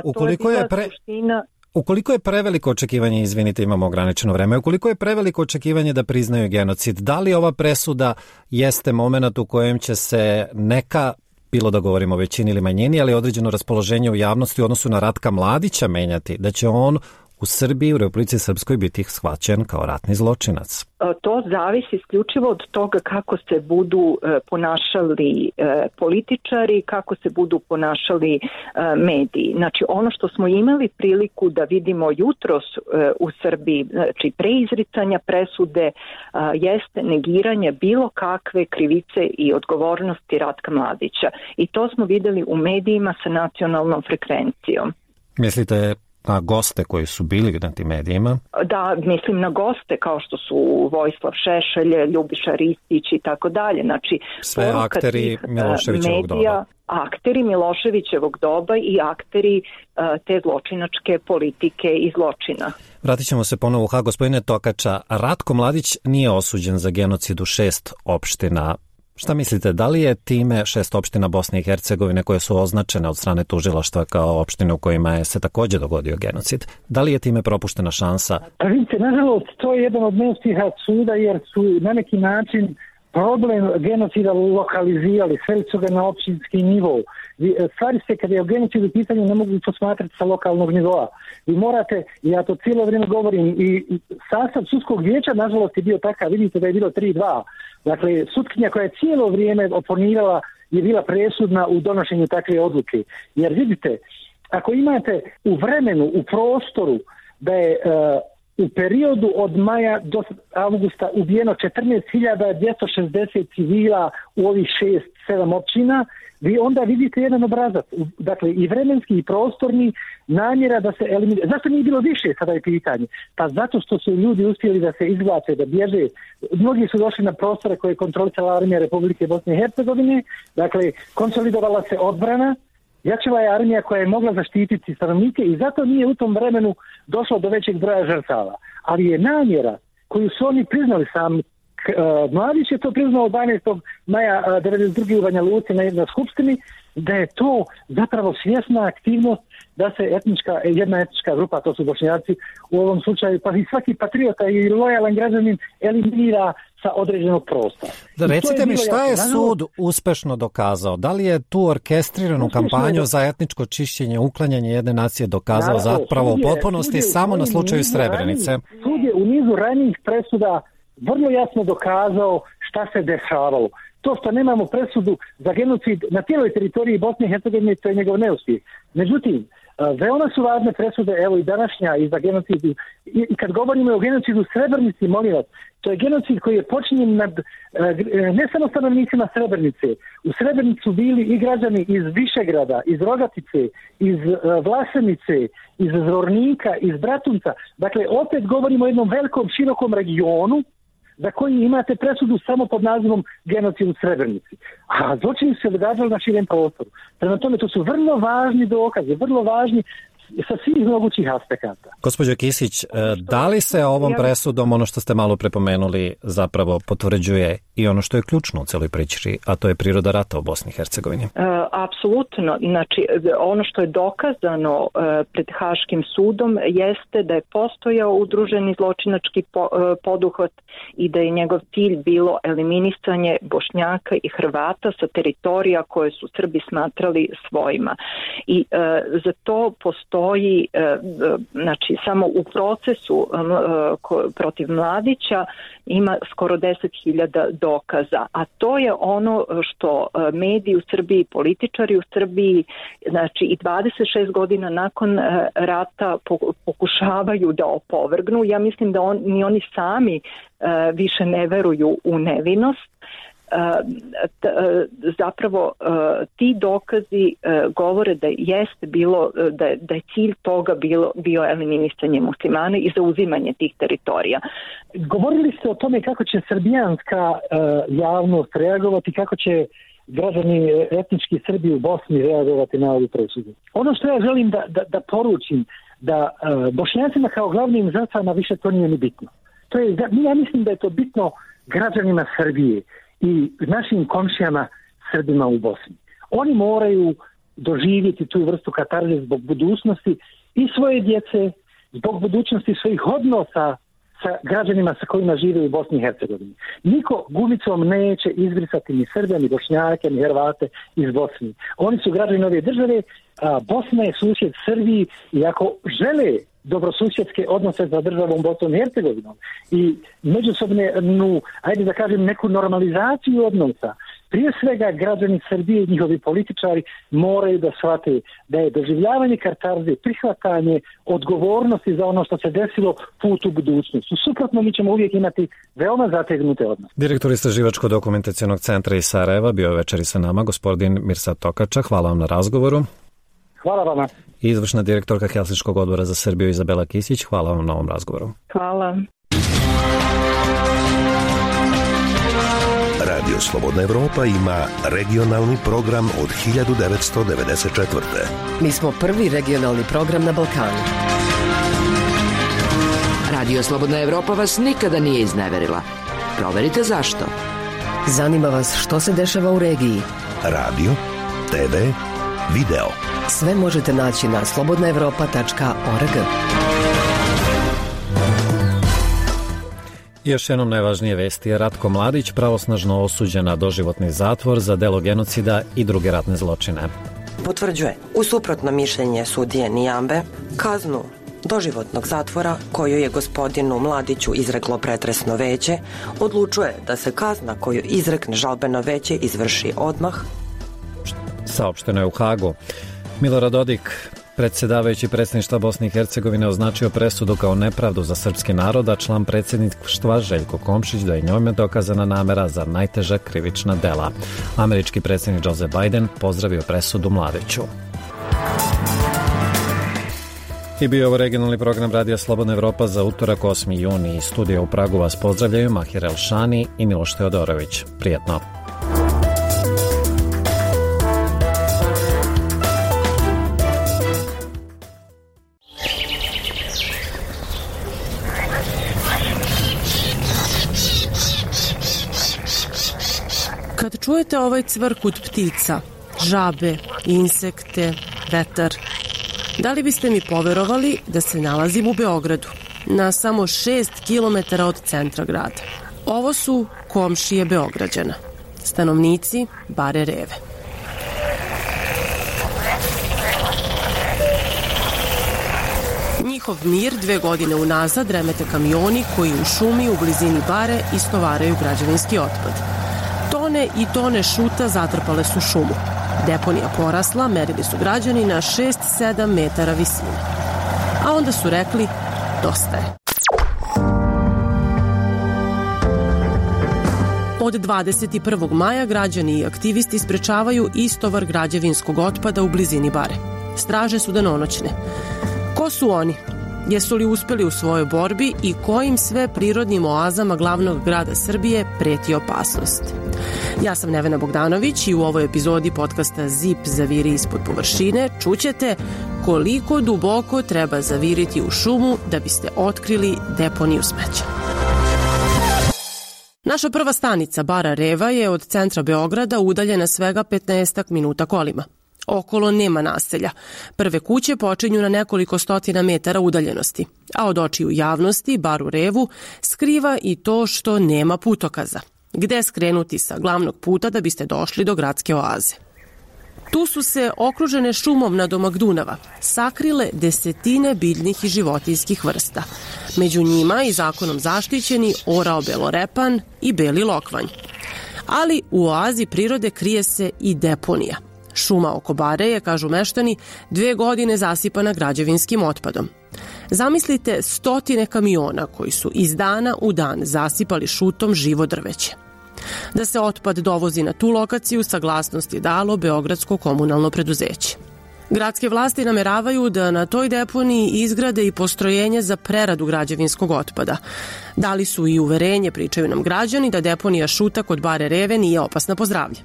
ukoliko je preveliko očekivanje, izvinite, imamo ograničeno vreme, ukoliko je preveliko očekivanje da priznaju genocid, da li ova presuda jeste moment u kojem će se neka, bilo da govorimo o većini ili manjini, ali određeno raspoloženje u javnosti u odnosu na Ratka Mladića menjati, da će on u Srbiji, u Republici Srpskoj biti shvaćen kao ratni zločinac? To zavisi isključivo od toga kako se budu ponašali političari, kako se budu ponašali mediji. Znači ono što smo imali priliku da vidimo jutros u Srbiji, znači preizricanja presude, jeste negiranje bilo kakve krivice i odgovornosti Ratka Mladića. I to smo vidjeli u medijima sa nacionalnom frekvencijom. Mislite na goste koji su bili na tim medijima? Da, mislim na goste kao što su Vojislav Šešelj, Ljubiša Ristić i tako dalje. Znači, sve akteri Miloševićevog doba. Akteri Miloševićevog doba i akteri te zločinačke politike i zločina. Vratit ćemo se ponovo u Hag. Gospodine Tokača, Ratko Mladić nije osuđen za genocid u 6 opština. Šta mislite, da li je time 6 opština Bosne i Hercegovine koje su označene od strane tužilaštva kao opštine u kojima je se također dogodio genocid, da li je time propuštena šansa? Pa vidite, nažalost, to je jedan od neuspjeha suda jer su na neki način problem genocida lokalizirali, sveli su ga na općinski nivo. Stvari se, kada je o genocidu pitanje, ne mogu posmatrati sa lokalnog nivoa. Vi morate, ja to cijelo vrijeme govorim, i sastav sudskog vijeća, nažalost, je bio takav, vidite da je bilo 3-2. Dakle, sutkinja koja je cijelo vrijeme oponirala je bila presudna u donošenju takve odluke. Jer vidite, ako imate u vremenu, u prostoru da je u periodu od maja do avgusta ubijeno 14.260 civila u ovih 6-7 općina, vi onda vidite jedan obrazac, dakle i vremenski i prostorni, namjera da se eliminira. Zašto nije bilo više, sada je pitanje? Pa zato što su ljudi uspjeli da se izvlače, da bježe. Mnogi su došli na prostore koje je kontrolisala armija Republike Bosne i Hercegovine, dakle konsolidovala se odbrana, jačala je armija koja je mogla zaštititi stanovnike i zato nije u tom vremenu došlo do većeg broja žrtava. Ali je namjera koju su oni priznali sami, Mladić je to priznao 12. maja 1992. u Banja Luci na skupštini, da je to zapravo svjesna aktivnost da se jedna etnička grupa, to su Bošnjaci u ovom slučaju, pa i svaki patriota i lojalan građanin eliminira sa određenog prostora. Da, recite mi šta je sud uspešno dokazao? Da li je tu orkestriranu kampanju za etničko čišćenje, uklanjanje jedne nacije dokazao zapravo u potpunosti samo na slučaju Srebrenice? Sud je u nizu ranijih presuda vrlo jasno dokazao šta se dešavalo. To što nemamo presudu za genocid na cijeloj teritoriji Bosne i Hercegovine, to je njegov neuspjeh. Međutim, veoma su važne presude, evo i današnja, i za genocid. I kad govorimo o genocidu u Srebrenici, molim vas, to je genocid koji je počinjen nad ne samo stanovnicima Srebrenice. U Srebrenicu bili i građani iz Višegrada, iz Rogatice, iz Vlasenice, iz Zvornika, iz Bratunca. Dakle, opet govorimo o jednom velikom, širokom regionu za koji imate presudu samo pod nazivom genocid u Srebrenici. A zločini su se događali na širem prostoru. Prema tome, to su vrlo važni dokazi, vrlo važni sa svih mogućih aspekata. Gospođo Kisić, da li se ovom presudom, ono što ste malo prepomenuli, zapravo potvrđuje i ono što je ključno u celoj priči, a to je priroda rata u Bosni i Hercegovini? Apsolutno. Znači, ono što je dokazano pred Haškim sudom jeste da je postojao udruženi zločinački poduhvat i da je njegov cilj bilo eliminisanje Bošnjaka i Hrvata sa teritorija koje su Srbi smatrali svojima. I za to postoji, znači samo u procesu protiv Mladića ima skoro 10.000 dokaza, a to je ono što mediji u Srbiji, političari u Srbiji, znači i 26 godina nakon rata pokušavaju da opovrgnu. Ja mislim da ni oni sami više ne veruju u nevinost. Zapravo ti dokazi govore da jeste bilo, da je cilj toga bio eliminisanje muslimana i zauzimanje tih teritorija. Govorili ste o tome kako će srbijanska javnost reagovati, kako će građani etnički Srbi u Bosni reagovati na ovu presudu. Ono što ja želim da poručim, da Bošnjacima kao glavnim žrtvama više to nije ni bitno. Ja mislim da je to bitno građanima Srbije i našim komšijama Srbima u Bosni. Oni moraju doživjeti tu vrstu katarze zbog budućnosti i svoje djece, zbog budućnosti svojih odnosa sa građanima sa kojima žive u Bosni i Hercegovini. Niko gumicom neće izbrisati ni Srbe, ni Bošnjake, ni Hrvate iz Bosni. Oni su građani ove države, a Bosna je susjed Srbiji i ako žele dobrosusjedske odnose za državom Bosnom i Hercegovinom i međusobnu, ajde da kažem, neku normalizaciju odnosa, prije svega građani Srbije i njihovi političari moraju da shvate da je doživljavanje katarze, prihvatanje odgovornosti za ono što se desilo put u budućnost. Suprotno, mi ćemo uvijek imati veoma zategnute odnose. Direktor Istraživačko-dokumentacionog centra iz Sarajeva bio je večeri sa nama, gospodin Mirsad Tokača. Hvala vam na razgovoru. Hvala vama. I izvršna direktorka Helsinškog odbora za Srbiju Izabela Kisić. Hvala vam na ovom razgovoru. Hvala. Radio Slobodna Evropa ima regionalni program od 1994. Mi smo prvi regionalni program na Balkanu. Radio Slobodna Evropa vas nikada nije izneverila. Proverite zašto. Zanima vas što se dešava u regiji. Radio, TV, video. Sve možete naći na slobodnaevropa.org. Još jednom najvažnije vesti je Ratko Mladić pravosnažno osuđen na doživotni zatvor za delo genocida i druge ratne zločine. Potvrđuje, u suprotno mišljenje sudije Nijambe, kaznu doživotnog zatvora koju je gospodinu Mladiću izreklo pretresno veće, odlučuje da se kazna koju izrekne žalbeno veće izvrši odmah. Saopšteno je u Hagu. Milorad Dodik Predsjedavajući predsjedništva Bosne i Hercegovine označio presudu kao nepravdu za srpski narod, a član predsjedništva Željko Komšić da je njome dokazana namera za najteža krivična dela. Američki predsjednik Joe Biden pozdravio presudu Mladiću. I bio ovo regionalni program Radija Slobodna Evropa za utorak 8. juni. Iz studija u Pragu vas pozdravljaju Mahir Elšani i Miloš Teodorović. Prijetno. Kad čujete ovaj cvrkut ptica, žabe, insekte, vetar, da li biste mi poverovali da se nalazim u Beogradu, na samo 6 km od centra grada? Ovo su komšije Beograđana, stanovnici Bare Reve. Njihov mir 2 godine unazad remete kamioni koji u šumi u blizini Bare istovaraju građevinski otpad. Tone i tone šuta zatrpale su šumu. Deponija porasla, merili su građani na 6-7 metara visine. A onda su rekli, dosta je. Od 21. maja građani i aktivisti sprečavaju istovar građevinskog otpada u blizini Bare. Straže su danonoćne. Ko su oni? Jesu li uspeli u svojoj borbi i kojim sve prirodnim oazama glavnog grada Srbije preti opasnost? Ja sam Nevena Bogdanović i u ovoj epizodi podcasta Zip zaviri ispod površine čućete koliko duboko treba zaviriti u šumu da biste otkrili deponiju smeća. Naša prva stanica Bara Reva je od centra Beograda udaljena svega 15 minuta kolima. Okolo nema naselja. Prve kuće počinju na nekoliko stotina metara udaljenosti, a od očiju javnosti Baru Revu skriva i to što nema putokaza. Gde skrenuti sa glavnog puta da biste došli do gradske oaze? Tu su se, okružene šumom nadomak Dunava, sakrile desetine biljnih i životinjskih vrsta. Među njima i zakonom zaštićeni orao belorepan i beli lokvanj. Ali u oazi prirode krije se i deponija. Šuma oko Bare je, kažu meštani, 2 godine zasipana građevinskim otpadom. Zamislite stotine kamiona koji su iz dana u dan zasipali šutom živo drveće. Da se otpad dovozi na tu lokaciju, saglasnost je dalo Beogradsko komunalno preduzeće. Gradske vlasti nameravaju da na toj deponiji izgrade i postrojenje za preradu građevinskog otpada. Dali su i uverenje, pričaju nam građani, da deponija šuta kod Bare Reve nije opasna po zdravlje.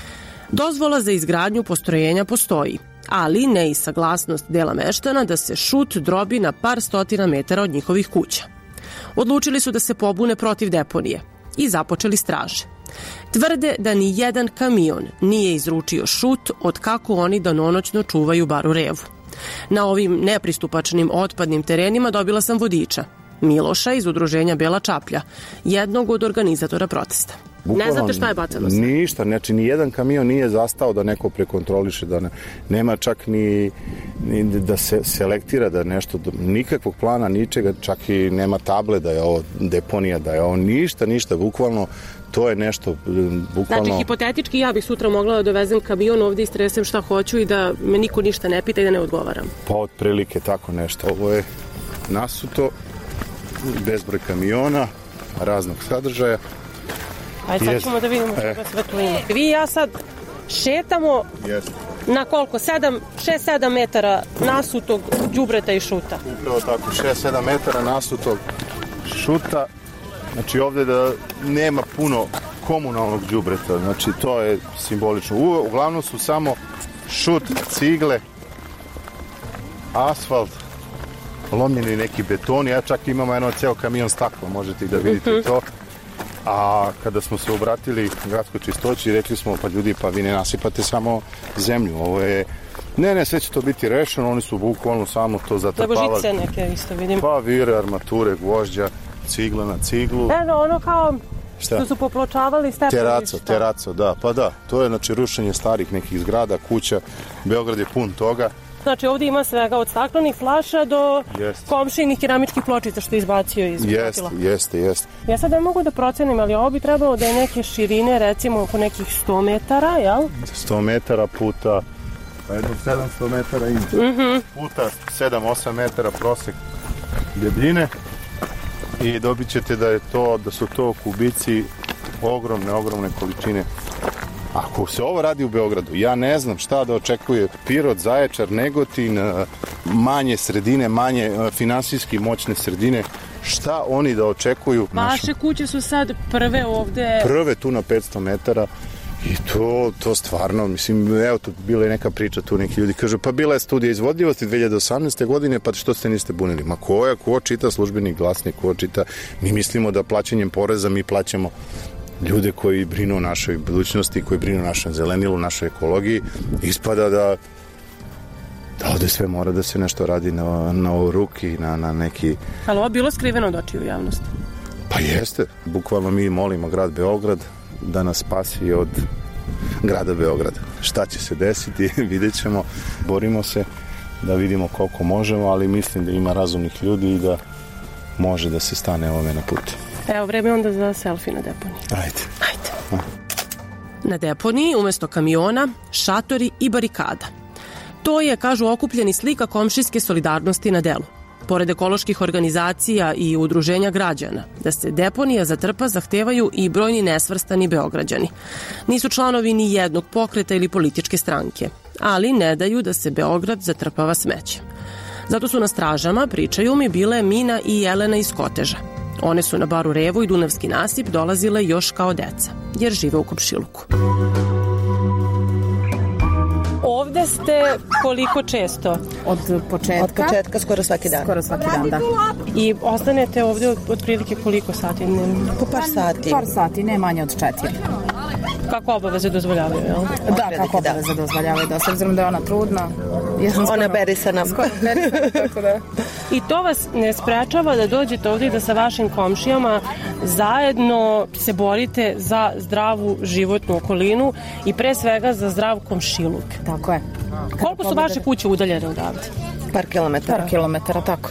Dozvola za izgradnju postrojenja postoji, ali ne i saglasnost dela meštana da se šut drobi na par stotina metara od njihovih kuća. Odlučili su da se pobune protiv deponije i započeli straže. Tvrde da ni jedan kamion nije izručio šut od kako oni danonoćno čuvaju Baru Revu. Na ovim nepristupačnim otpadnim terenima dobila sam vodiča, Miloša iz udruženja Bela čaplja, jednog od organizatora protesta. Bukvalno, ne znate šta je bacano sve? Ništa, znači ni jedan kamion nije zastao da neko prekontroliše, da nema čak ni da se selektira, da nešto, nikakvog plana, ničega, čak i nema table da je ovo deponija, da je ovo ništa, bukvalno to je nešto, bukvalno... Znači, hipotetički ja bih sutra mogla da dovezem kamion ovdje, istresem šta hoću i da me niko ništa ne pita i da ne odgovaram. Pa otprilike tako nešto. Ovo je nasuto, bezbroj kamiona, raznog sadržaja. Ajde, sad ćemo da vidimo čega sve tu ima. Vi i ja sad šetamo na koliko? 6-7 metara nasutog đubreta i šuta. Upravo tako, 6-7 metara nasutog šuta. Znači ovdje da nema puno komunalnog đubreta, znači to je simbolično. Uglavnom su samo šut, cigle, asfalt, lomljeni neki betoni, ja čak imamo jedno ceo kamion stakla, možete da vidite to. A kada smo se obratili gradskoj čistoći, rekli smo, pa ljudi, pa vi ne nasipate samo zemlju, ovo je... Ne, sve će to biti rešeno, oni su bukvalno samo to zatrpavali. Evo žice neke isto vidim. Pa vire, armature, gvožđa, cigla na ciglu. Ono kao što su popločavali stepeništa. Teraco, da, pa da, to je znači rušenje starih nekih zgrada, kuća, Beograd je pun toga. Znači ovdje ima svega od staklenih flaša do komšinih keramičkih pločica što je izbacio iz protila. Jeste. Ja sad ne mogu da procenim, ali ovo bi trebalo da je neke širine, recimo oko nekih 100 metara, jel? 100 metara puta Pa jedno 700 metara ima. Puta 7-8 metara prosek debljine i dobit ćete da su to kubici ogromne količine. Ako se ovo radi u Beogradu, ja ne znam šta da očekuje Pirot, Zaječar, Negotin, manje sredine, manje finansijski moćne sredine, šta oni da očekuju? Vaše kuće su sad prve ovde? Prve tu na 500 metara i to stvarno, mislim, evo tu bila je neka priča, tu neki ljudi kažu, pa bila je studija izvodljivosti 2018. godine, pa što ste niste bunili? Ma ko čita službeni glasnik, ko čita? Mi mislimo da plaćanjem poreza mi plaćamo ljude koji brinu o našoj budućnosti, koji brinu o našem zelenilu, našoj ekologiji. Ispada da ovde sve mora da se nešto radi na ruki, na neki... Ali ovo bilo skriveno od očiju javnosti? Pa jeste. Bukvalno mi molimo grad Beograd da nas spasi od grada Beograda. Šta će se desiti, vidjet ćemo. Borimo se da vidimo koliko možemo, ali mislim da ima razumnih ljudi i da može da se stane ovome na put. Evo, vreme onda za selfie na deponiji. Ajde. Na deponiji, umesto kamiona, šatori i barikada. To je, kažu okupljeni, slika komšijske solidarnosti na delu. Pored ekoloških organizacija i udruženja građana, da se deponija zatrpa zahtevaju i brojni nesvrstani Beograđani. Nisu članovi ni jednog pokreta ili političke stranke, ali ne daju da se Beograd zatrpava smećem. Zato su na stražama, pričaju mi, bile Mina i Jelena iz Koteža. One su na baru Revo i Dunavski nasip dolazile još kao deca, jer žive u komšiluku. Ovde ste koliko često? Od početka skoro svaki dan. Da. I ostanete ovde otprilike koliko sati? Po par sati. Par sati, ne manje od 4. Kako obaveze dozvoljavaju, jel? Da, kako obaveze dozvoljavaju, da. S obzirom da je ona trudna. Ona berisana. Tako da. I to vas ne sprečava da dođete ovdje i da sa vašim komšijama zajedno se borite za zdravu životnu okolinu i pre svega za zdrav komšiluk. Tako je. Koliko su vaše kuće udaljene odavde? Par kilometara, tako.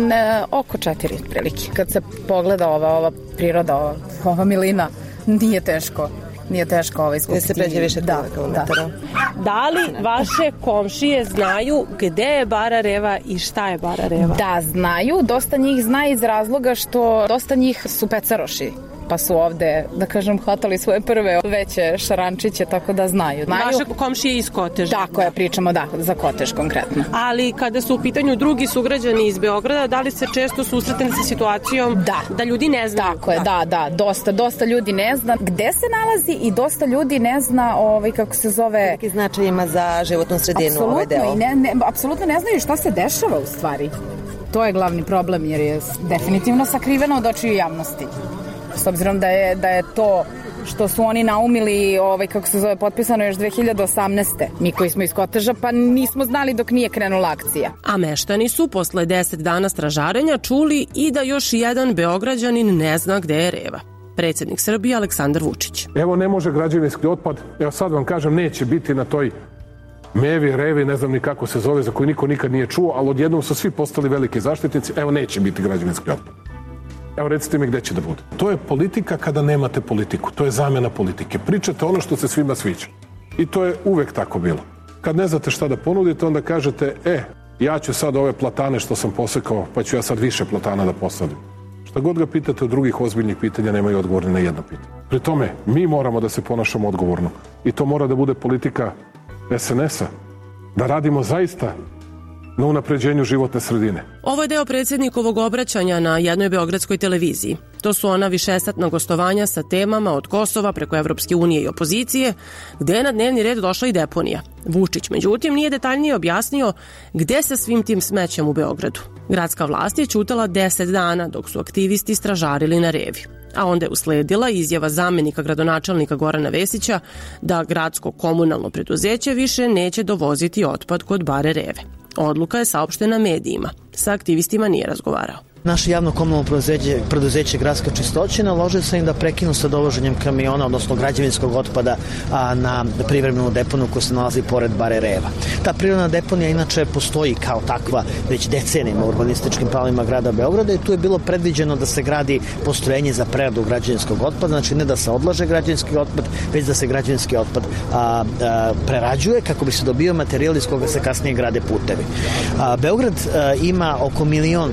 Oko 4 prilike. Kad se pogleda ova priroda, ova milina, nije teško iskupiti. Gde se pređe više kilometara. Da li vaše komšije znaju gde je bara Reva i šta je bara Reva? Da, znaju. Dosta njih zna iz razloga što dosta njih su pecaroši. Pa su ovde, da kažem, hvatali svoje prve veće šarančiće, tako da znaju. Vaše komšije iz Koteža? Tako je, pričamo, za Kotež konkretno. Ali kada su u pitanju drugi sugrađani iz Beograda, da li se često susretne sa situacijom da ljudi ne znaju? Tako je, da. Dosta ljudi ne zna gde se nalazi i dosta ljudi ne zna, kako se zove... Neki značaj ima za životnu sredinu ovaj deo. Apsolutno ne znaju šta se dešava u stvari. To je glavni problem, jer je definitivno sakriveno od očiju javnosti. S obzirom da je to što su oni naumili, potpisano još 2018. Mi koji smo iz Koteža, pa nismo znali dok nije krenula akcija. A meštani su posle 10 dana stražarenja čuli i da još jedan Beograđanin ne zna gde je Reva. Predsjednik Srbije Aleksandar Vučić. Evo, ne može građevinski otpad, evo sad vam kažem, neće biti na toj Mevi, Revi, ne znam ni kako se zove, za koju niko nikad nije čuo, ali odjednom su svi postali veliki zaštitnici, evo neće biti građevinski otpad. Evo, recite mi gde će da bude. To je politika kada nemate politiku. To je zamena politike. Pričate ono što se svima sviđa. I to je uvek tako bilo. Kad ne znate šta da ponudite, onda kažete, ja ću sad ove platane što sam posekao, pa ću ja sad više platana da posadim. Šta god ga pitate od drugih ozbiljnih pitanja, nemaju odgovor ni na jedno pitanje. Pri tome, mi moramo da se ponašamo odgovorno. I to mora da bude politika SNS-a. Da radimo zaista na unapređenju životne sredine. Ovo je deo predsjednikovog obraćanja na jednoj beogradskoj televiziji. To su ona višesatna gostovanja sa temama od Kosova preko Evropske unije i opozicije, gde je na dnevni red došla i deponija. Vučić, međutim, nije detaljnije objasnio gde se svim tim smećem u Beogradu. Gradska vlast je ćutala 10 dana dok su aktivisti stražarili na Revi. A onda je usledila izjava zamenika gradonačelnika Gorana Vesića da gradsko komunalno preduzeće više neće dovoziti otpad kod bare Reve. Odluka je saopštena medijima. Sa aktivistima nije razgovarao. Naše javno komunalno preduzeće Gradska čistoća naložio sam im da prekinu sa dovoženjem kamiona, odnosno građevinskog otpada na privremenu deponiju koja se nalazi pored bare Reva. Ta privremena deponija inače postoji kao takva već decenijama u urbanističkim planovima grada Beograda i tu je bilo predviđeno da se gradi postrojenje za preradu građevinskog otpada, znači ne da se odlaže građevinski otpad, već da se građevinski otpad prerađuje kako bi se dobio materijal iz koga se kasnije grade putevi. Beograd ima oko milion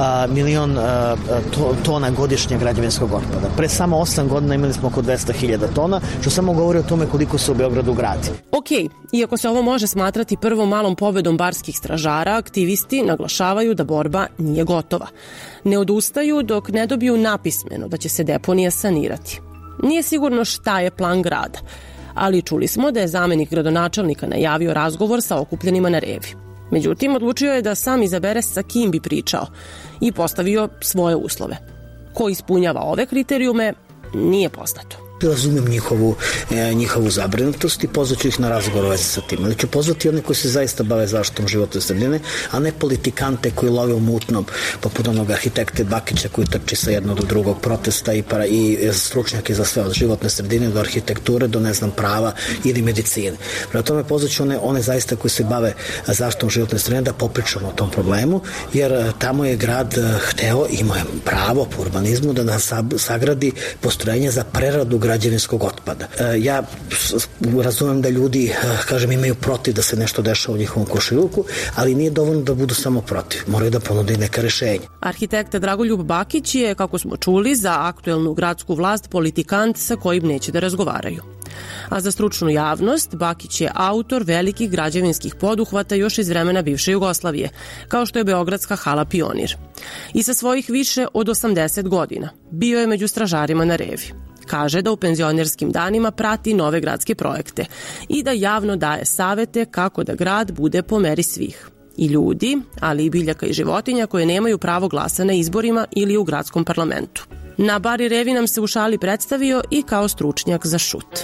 tona godišnje građevinskog otpada. Pre samo 8 godina imali smo oko 200.000 tona, što samo govori o tome koliko se u Beogradu gradi. Ok, iako se ovo može smatrati prvom malom pobedom barskih stražara, aktivisti naglašavaju da borba nije gotova. Ne odustaju dok ne dobiju napismeno da će se deponija sanirati. Nije sigurno šta je plan grada, ali čuli smo da je zamenik gradonačelnika najavio razgovor sa okupljenima na Revi. Međutim, odlučio je da sam izabere sa kim bi pričao i postavio svoje uslove. Ko ispunjava ove kriterijume, nije poznato. Razumem njihovu zabrinutost i pozvaću ih na razgovor u vezi sa tim. Ali ću pozvati one koji se zaista bave zaštitom životne sredine, a ne politikante koji love u mutnom, poput onog arhitekte Bakića koji trči sa jednog do drugog protesta i stručnjake za sve od životne sredine do arhitekture do prava ili medicine. Prema tome pozvaću one zaista koji se bave zaštitom životne sredine da popričamo o tom problemu, jer tamo je grad hteo, imao je pravo po urbanizmu da sagradi postrojenje za preradu građevinskog otpada. Ja razumem da ljudi, imaju protiv da se nešto dešava u njihovom komšiluku, ali nije dovoljno da budu samo protiv. Moraju da ponude neka rešenja. Arhitekta Dragoljub Bakić je, kako smo čuli, za aktuelnu gradsku vlast politikant sa kojim neće da razgovaraju. A za stručnu javnost, Bakić je autor velikih građevinskih poduhvata još iz vremena bivše Jugoslavije, kao što je Beogradska hala Pionir. I sa svojih više od 80 godina bio je među stražarima na Revi. Kaže da u penzionerskim danima prati nove gradske projekte i da javno daje savete kako da grad bude po meri svih. I ljudi, ali i biljaka i životinja koje nemaju pravo glasa na izborima ili u gradskom parlamentu. Na bari Revi nam se u šali predstavio i kao stručnjak za šut.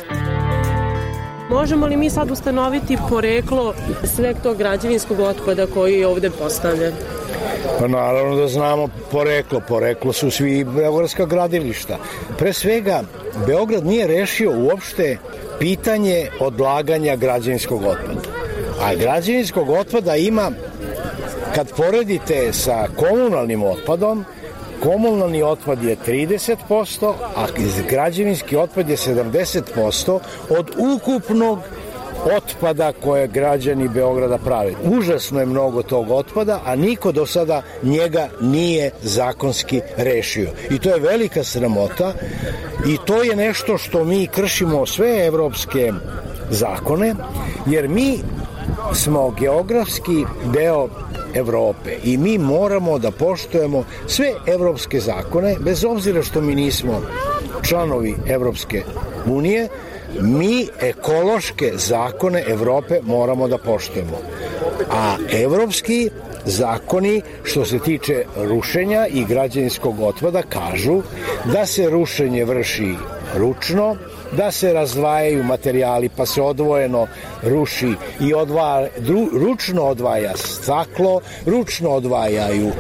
Možemo li mi sad ustanoviti poreklo sveg tog građevinskog otpada koji je ovde postavljen? Pa naravno da znamo poreklo su svi beogradska gradilišta. Pre svega, Beograd nije rešio uopšte pitanje odlaganja građevinskog otpada. A građevinskog otpada ima, kad poredite sa komunalnim otpadom, komunalni otpad je 30%, a građevinski otpad je 70% od ukupnog otpada koje građani Beograda prave. Užasno je mnogo tog otpada, a niko do sada njega nije zakonski rešio. I to je velika sramota i to je nešto što mi kršimo sve evropske zakone, jer mi smo geografski deo Evrope i mi moramo da poštujemo sve evropske zakone, bez obzira što mi nismo članovi Evropske unije, mi ekološke zakone Evrope moramo da poštujemo. A evropski zakoni što se tiče rušenja i građevinskog otpada kažu da se rušenje vrši ručno, da se razdvajaju materijali pa se odvojeno ruši i ručno odvaja staklo, ručno odvajaju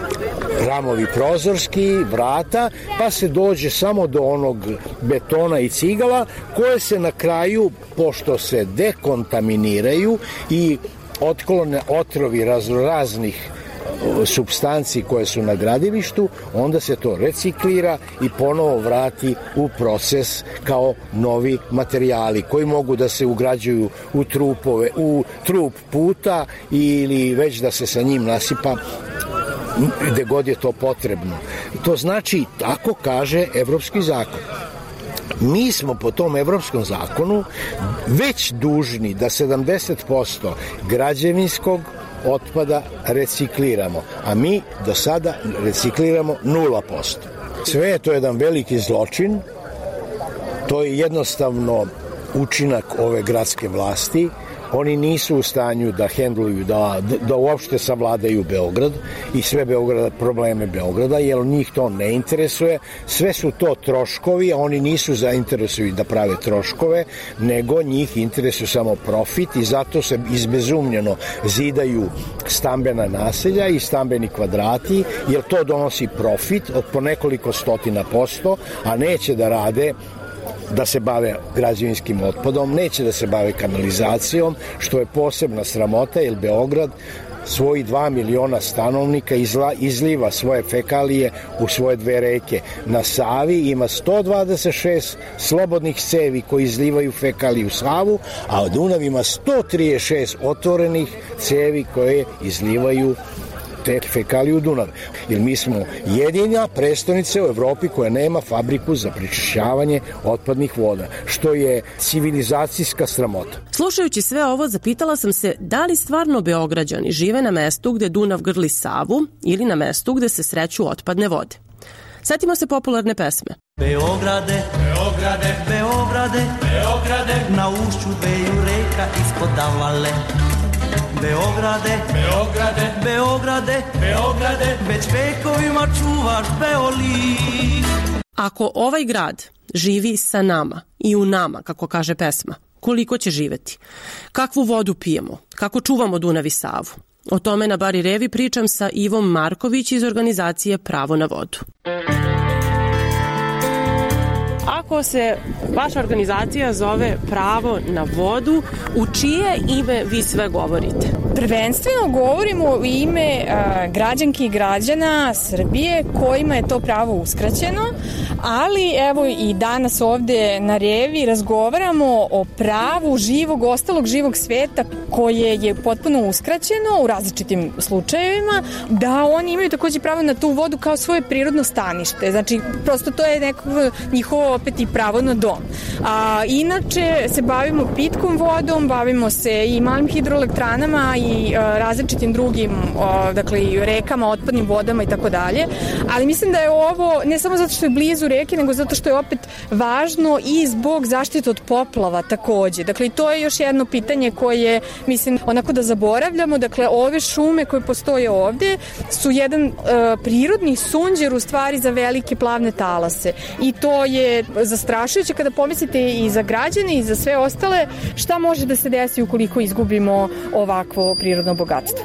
ramovi prozorski, vrata, pa se dođe samo do onog betona i cigala koje se na kraju, pošto se dekontaminiraju i otklone otrovi raznih supstanci koje su na gradilištu, onda se to reciklira i ponovo vrati u proces kao novi materijali koji mogu da se ugrađuju u trupove, u trup puta ili već da se sa njim nasipa gde god je to potrebno. To znači, tako kaže evropski zakon. Mi smo po tom evropskom zakonu već dužni da 70% građevinskog otpada recikliramo, a mi do sada recikliramo 0%. Sve je to jedan veliki zločin, to je jednostavno učinak ove gradske vlasti. Oni nisu u stanju da hendluju, da uopšte savladaju Beograd i sve probleme Beograda, jer njih to ne interesuje. Sve su to troškovi, a oni nisu zainteresuju da prave troškove, nego njih interesuje samo profit i zato se izbezumljeno zidaju stambena naselja i stambeni kvadrati, jer to donosi profit od po nekoliko stotina %, a neće da rade da se bave građevinskim otpadom, neće da se bave kanalizacijom, što je posebna sramota, jer Beograd svoji 2 miliona stanovnika izliva svoje fekalije u svoje 2 reke. Na Savi ima 126 slobodnih cevi koji izlivaju fekaliju u Savu, a Dunav ima 136 otvorenih cevi koje izlivaju te fekalije u Dunav. Jer mi smo jedina prestonica u Evropi koja nema fabriku za prečišćavanje otpadnih voda, što je civilizacijska sramota. Slušajući sve ovo, zapitala sam se da li stvarno Beograđani žive na mestu gde Dunav grli Savu ili na mestu gde se sreću otpadne vode. Setimo se popularne pesme. Beograde, Beograde, Beograde, Beograde, na ušću dveju reka ispod Avale. Beograde, Beograde, Beograde, Beograde, već vekovima čuvaš Beolik. Ako ovaj grad živi sa nama i u nama, kako kaže pesma, koliko će živeti? Kakvu vodu pijemo? Kako čuvamo Dunav i Savu? O tome na Bari Revi pričam sa Ivom Marković iz organizacije Pravo na vodu. Ako se vaša organizacija zove Pravo na vodu, u čije ime vi sve govorite? Prvenstveno govorimo u ime građanki i građana Srbije kojima je to pravo uskraćeno, ali evo i danas ovde na Revi razgovaramo o pravu ostalog živog sveta koje je potpuno uskraćeno u različitim slučajevima, da oni imaju takođe pravo na tu vodu kao svoje prirodno stanište. Znači, prosto to je neko njihovo opet i pravo na dom. Inače se bavimo pitkom vodom, bavimo se i malim hidroelektranama i različitim drugim, dakle i rekama, otpadnim vodama i tako dalje. Ali mislim da je ovo ne samo zato što je blizu reke, nego zato što je opet važno i zbog zaštite od poplava takođe. Dakle, to je još jedno pitanje koje, mislim, onako da zaboravljamo. Dakle, ove šume koje postoje ovde su jedan prirodni sunđer u stvari za velike plavne talase. I to je zastrašujuće kada pomislite i za građane i za sve ostale šta može da se desi ukoliko izgubimo ovakvo prirodno bogatstvo.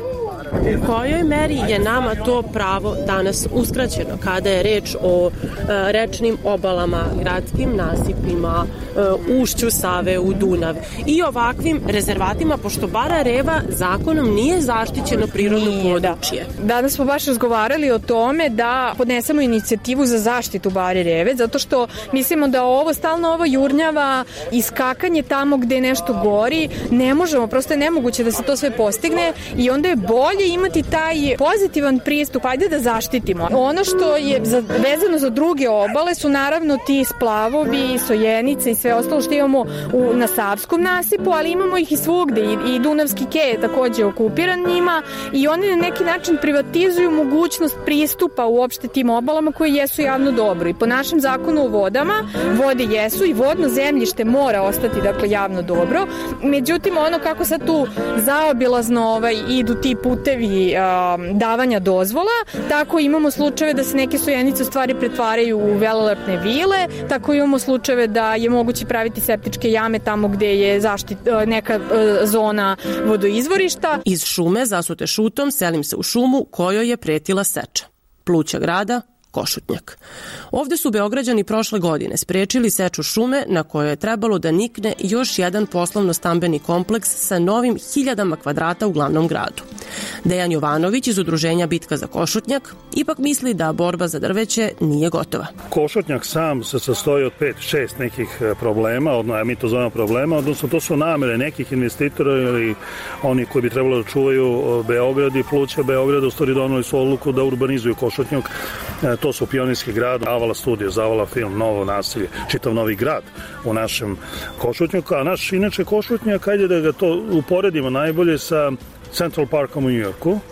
U kojoj meri je nama to pravo danas uskraćeno kada je reč o rečnim obalama, gradskim nasipima, ušću Save u Dunav i ovakvim rezervatima, pošto Bara Reva zakonom nije zaštićeno prirodno područje? Danas smo baš razgovarali o tome da podnesemo inicijativu za zaštitu Bare Reve, zato što mislimo da ovo jurnjava i skakanje tamo gde nešto gori, ne možemo, prosto je nemoguće da se to sve postigne i onda je bolje imati taj pozitivan pristup, ajde da zaštitimo. Ono što je vezano za druge obale su naravno ti splavovi, sojenice i sve ostalo što imamo na Savskom nasipu, ali imamo ih i svugde i Dunavski kej je takođe okupiran njima i oni na neki način privatizuju mogućnost pristupa uopšte tim obalama koje jesu javno dobro. I po našem zakonu o vodama, vode jesu i vodno zemljište mora ostati dakle javno dobro. Međutim, ono kako sad tu zaobilazno idu ti putevi davanja dozvola, tako imamo slučajeve da se neke sojenice u stvari pretvaraju u velelepne vile, tako imamo slučajeve da je moguće praviti septičke jame tamo gde je neka zona vodoizvorišta. Iz šume zasute šutom selim se u šumu kojoj je pretila seča. Pluća grada, Košutnjak. Ovde su Beograđani prošle godine sprečili seču šume na kojoj je trebalo da nikne još jedan poslovno-stambeni kompleks sa novim 1000 kvadrata u glavnom gradu. Dejan Jovanović iz udruženja Bitka za Košutnjak ipak misli da borba za drveće nije gotova. Košutnjak sam se sastoji od 5-6 nekih problema, mi to zovemo problema, odnosno to su namere nekih investitora ili oni koji bi trebalo da čuvaju Beograd i pluća Beograda, u stvari doneli su odluku da urbanizuju Košutnjak. To su Pionirski grad, Avala studio, Zavala film, Novo naselje, čitav novi grad u našem Košutnjaku, a naš inače Košutnjak, ajde da ga to uporedimo najbolje sa Central Parkom u Njujorku,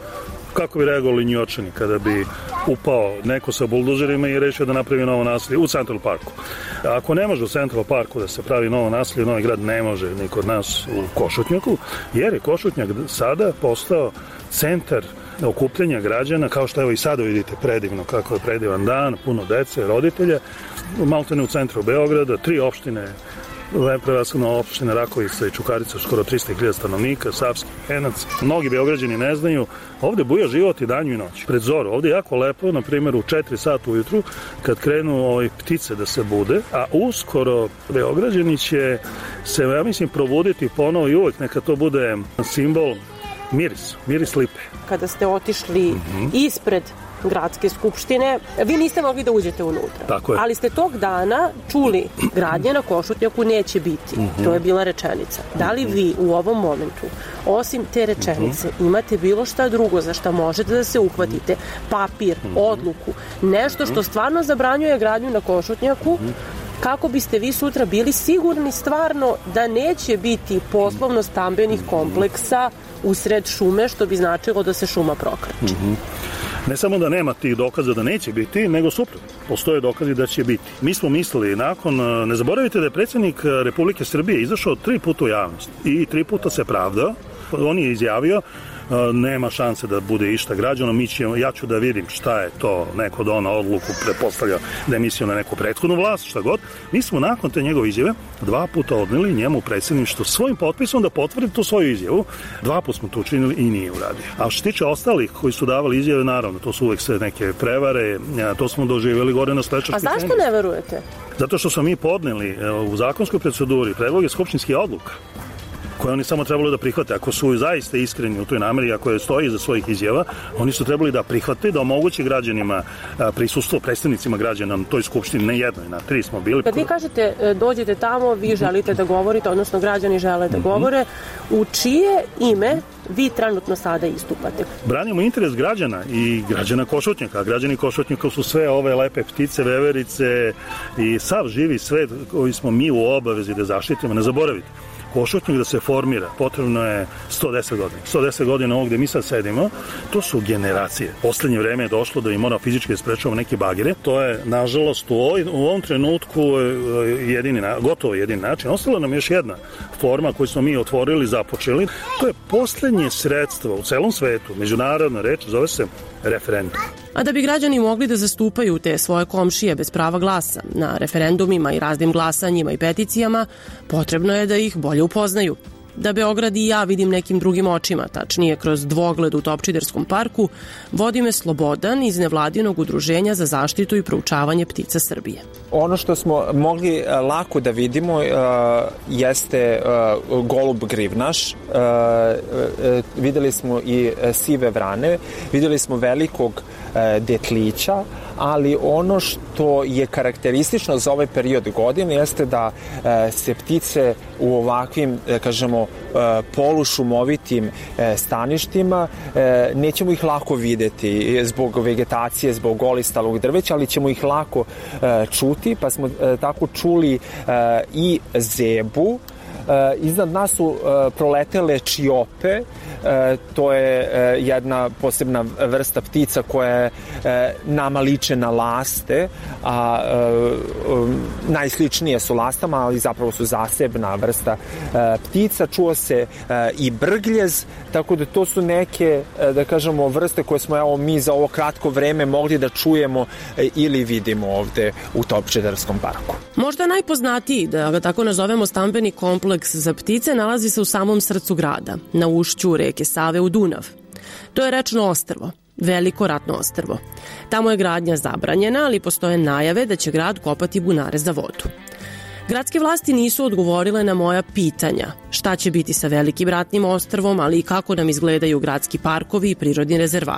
Kako bi reagovali Njujorčani kada bi upao neko sa buldožerima i rešio da napravi novo naselje u Central Parku? Ako ne može u Central Parku da se pravi novo naselje, Novi Grad ne može ni kod nas u Košutnjaku, jer je Košutnjak sada postao centar okupljanja građana, kao što evo i sada vidite predivno, kako je predivan dan, puno dece, roditelja, maltene u centru Beograda, 3 opštine, prevashodno opštine Rakovica i Čukarica, skoro 300.000 stanovnika, Savski, Henac. Mnogi Beograđani ne znaju, ovde buja život i danju i noć. Pred zoru, ovde je jako lepo, na primjer u 4 sata ujutru, kad krenu ptice da se bude, a uskoro Beograđani će se, ja mislim, probuditi ponovo i uvek neka to bude simbol miris lipe. Kada ste otišli ispred gradske skupštine, vi niste mogli da uđete unutra. Tako je. Ali ste tog dana čuli gradnje na Košutnjaku neće biti. To je bila rečenica. Da li vi u ovom momentu, osim te rečenice, imate bilo šta drugo za šta možete da se uhvatite? Papir, odluku, nešto što stvarno zabranjuje gradnju na Košutnjaku, kako biste vi sutra bili sigurni stvarno da neće biti poslovno-stambenih kompleksa usred šume, što bi značilo da se šuma prokrači? Ne samo da nema tih dokaza da neće biti, nego suprotno. Postoje dokazi da će biti. Mi smo mislili ne zaboravite da je predsjednik Republike Srbije izašao 3 puta u javnost i 3 puta se pravdao. On je izjavio nema šanse da bude išta građano, ja ću da vidim šta je to, neko dono odluku, pretpostavlja da je mislio na neku prethodnu vlast, šta god. Mi smo nakon te njegove izjave 2 puta odneli njemu predsjedništvo svojim potpisom da potvrdi tu svoju izjavu. 2 puta smo to učinili i nije uradio. A što se tiče ostalih koji su davali izjave, naravno, to su uvek sve neke prevare, to smo doživjeli gore na Slečarskoj A zašto ne verujete? Zato što smo mi podneli u zakonskoj proceduri predloge skupštinskih odluka koje oni samo trebali da prihvate. Ako su zaista iskreni u toj nameri, ako je stoji iza svojih izjava, oni su trebali da prihvate, da omoguće građanima prisustvo, predstavnicima građana na toj skupštini, ne jednoj, na 3 smo bili. Kad vi kažete dođete tamo, vi želite da govorite, odnosno građani žele da govore, u čije ime vi trenutno sada istupate? Branimo interes građana i građana Košutnjaka. Građani Košutnjaka su sve ove lepe ptice, veverice i sav živi svet koji smo mi u obavezi da zaštitimo. Ne zaboravite, Košutnjak da se formira, potrebno je 110 godina. 110 godina ovdje mi sad sedimo, to su generacije. Poslednje vreme je došlo da im mora fizički sprečavamo neke bagire. To je, nažalost, u ovom trenutku gotovo jedini način. Ostala nam još jedna forma koju smo mi otvorili, započeli. To je poslednje sredstvo u celom svetu, međunarodna reč, zove se referendum. A da bi građani mogli da zastupaju te svoje komšije bez prava glasa na referendumima i raznim glasanjima i peticijama, potrebno je da ih bolje upoznaju. Da Beograd i ja vidim nekim drugim očima, tačnije kroz dvogled u Topčiderskom parku, vodi me Slobodan iz nevladinog udruženja za zaštitu i proučavanje ptica Srbije. Ono što smo mogli lako da vidimo jeste golub grivnaš, videli smo i sive vrane, videli smo velikog detlića, ali ono što je karakteristično za ovaj period godine jeste da se ptice u ovakvim, kažemo, polušumovitim staništima, nećemo ih lako videti zbog vegetacije, zbog golistalog drveća, ali ćemo ih lako čuti, pa smo tako čuli i zebu. Iznad nas su proletele čiope, to je jedna posebna vrsta ptica koja nama liče na laste, a najsličnije su lastama, ali zapravo su zasebna vrsta ptica. Čuo se i brgljez, tako da to su neke, da kažemo, vrste koje smo mi za ovo kratko vreme mogli da čujemo ili vidimo ovde u Topčiderskom parku. Možda najpoznatiji, da ga tako nazovemo, stambeni kompleks za ptice nalazi se u samom srcu grada, na ušću reke Save u Dunav. To je rečno ostrvo, veliko ratno ostrvo. Tamo je gradnja zabranjena, ali postoje najave da će grad kopati bunare za vodu. Gradske vlasti nisu odgovorile na moja pitanja šta će biti sa velikim ratnim ostrvom, ali i kako nam izgledaju gradski parkovi i prirodni rezervati.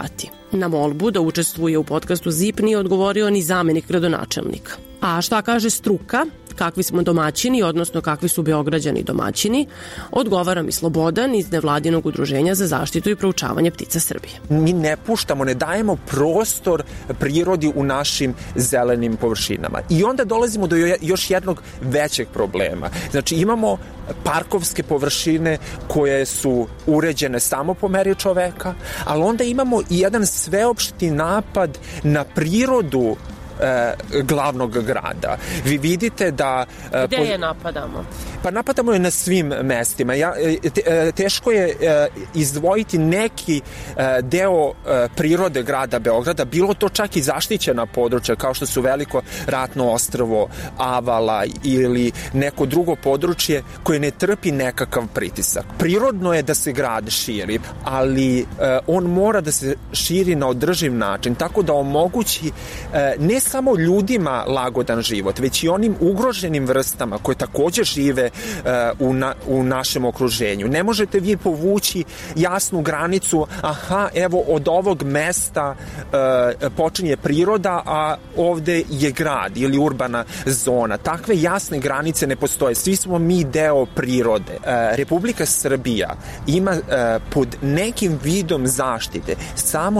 Na molbu da učestvuje u podcastu ZIP nije odgovorio ni zamenik gradonačelnika. A šta kaže struka? Kakvi smo domaćini, odnosno kakvi su Beograđani domaćini, odgovara mi Slobodan iz nevladinog udruženja za zaštitu i proučavanje ptica Srbije. Mi ne puštamo, ne dajemo prostor prirodi u našim zelenim površinama. I onda dolazimo do još jednog većeg problema. Znači imamo parkovske površine koje su uređene samo po meri čoveka, ali onda imamo i jedan sveopšti napad na prirodu glavnog grada. Vi vidite da... Gde je napadamo? Pa napadamo je na svim mestima. Teško je izdvojiti neki deo prirode grada Beograda, bilo to čak i zaštićena područja, kao što su Veliko ratno ostrvo, Avala ili neko drugo područje koje ne trpi nekakav pritisak. Prirodno je da se grad širi, ali on mora da se širi na održiv način, tako da omogući ne samo ljudima lagodan život, već i onim ugroženim vrstama koje takođe žive u našem okruženju. Ne možete vi povući jasnu granicu, aha, evo od ovog mesta počinje priroda, a ovde je grad ili urbana zona. Takve jasne granice ne postoje. Svi smo mi deo prirode. Republika Srbija ima pod nekim vidom zaštite samo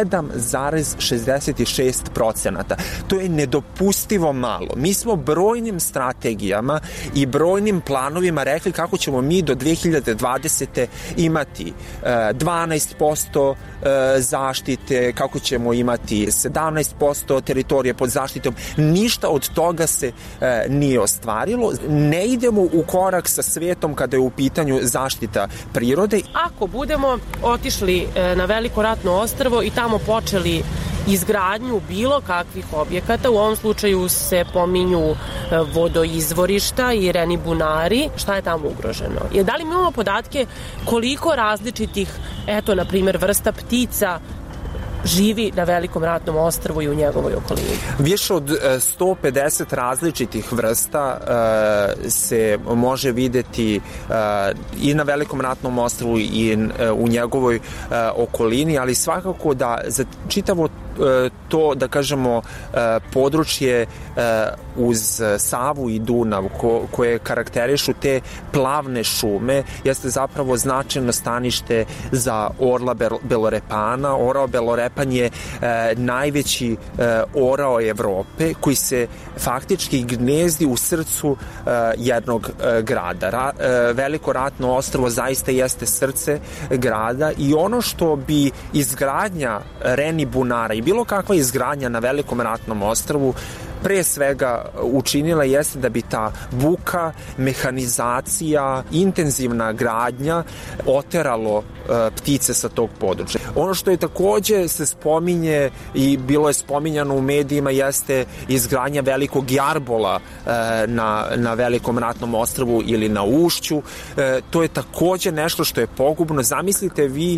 7,66%. To je nedopustivo malo. Mi smo brojnim strategijama i brojnim planovima rekli kako ćemo mi do 2020. imati 12% zaštite, kako ćemo imati 17% teritorije pod zaštitom. Ništa od toga se nije ostvarilo. Ne idemo u korak sa svetom kada je u pitanju zaštita prirode. Ako budemo otišli na Veliko ratno ostrvo i tamo počeli izgradnju bilo kakvih objekata, u ovom slučaju se pominju vodoizvorišta i reni bunari, šta je tamo ugroženo? Da li mi imamo podatke koliko različitih, eto, na primjer, vrsta ptica živi na Velikom ratnom ostrvu i u njegovoj okolini? Više od 150 različitih vrsta se može videti i na Velikom ratnom ostrvu i u njegovoj okolini, ali svakako da za čitavo to, da kažemo, područje uz Savu i Dunav koje karakterišu te plavne šume jeste zapravo značajno stanište za orla belorepana. Orao belorepan je najveći orao Evrope koji se faktički gnezdi u srcu jednog grada. Veliko ratno ostrvo zaista jeste srce grada i ono što bi izgradnja reni bunara i bilo kakva izgradnja na Velikom ratnom ostrvu pre svega učinila jeste da bi ta buka, mehanizacija, intenzivna gradnja oteralo ptice sa tog područja. Ono što je takođe se spominje i bilo je spominjano u medijima jeste izgradnja velikog jarbola na Velikom ratnom ostrvu ili na Ušću. To je takođe nešto što je pogubno. Zamislite vi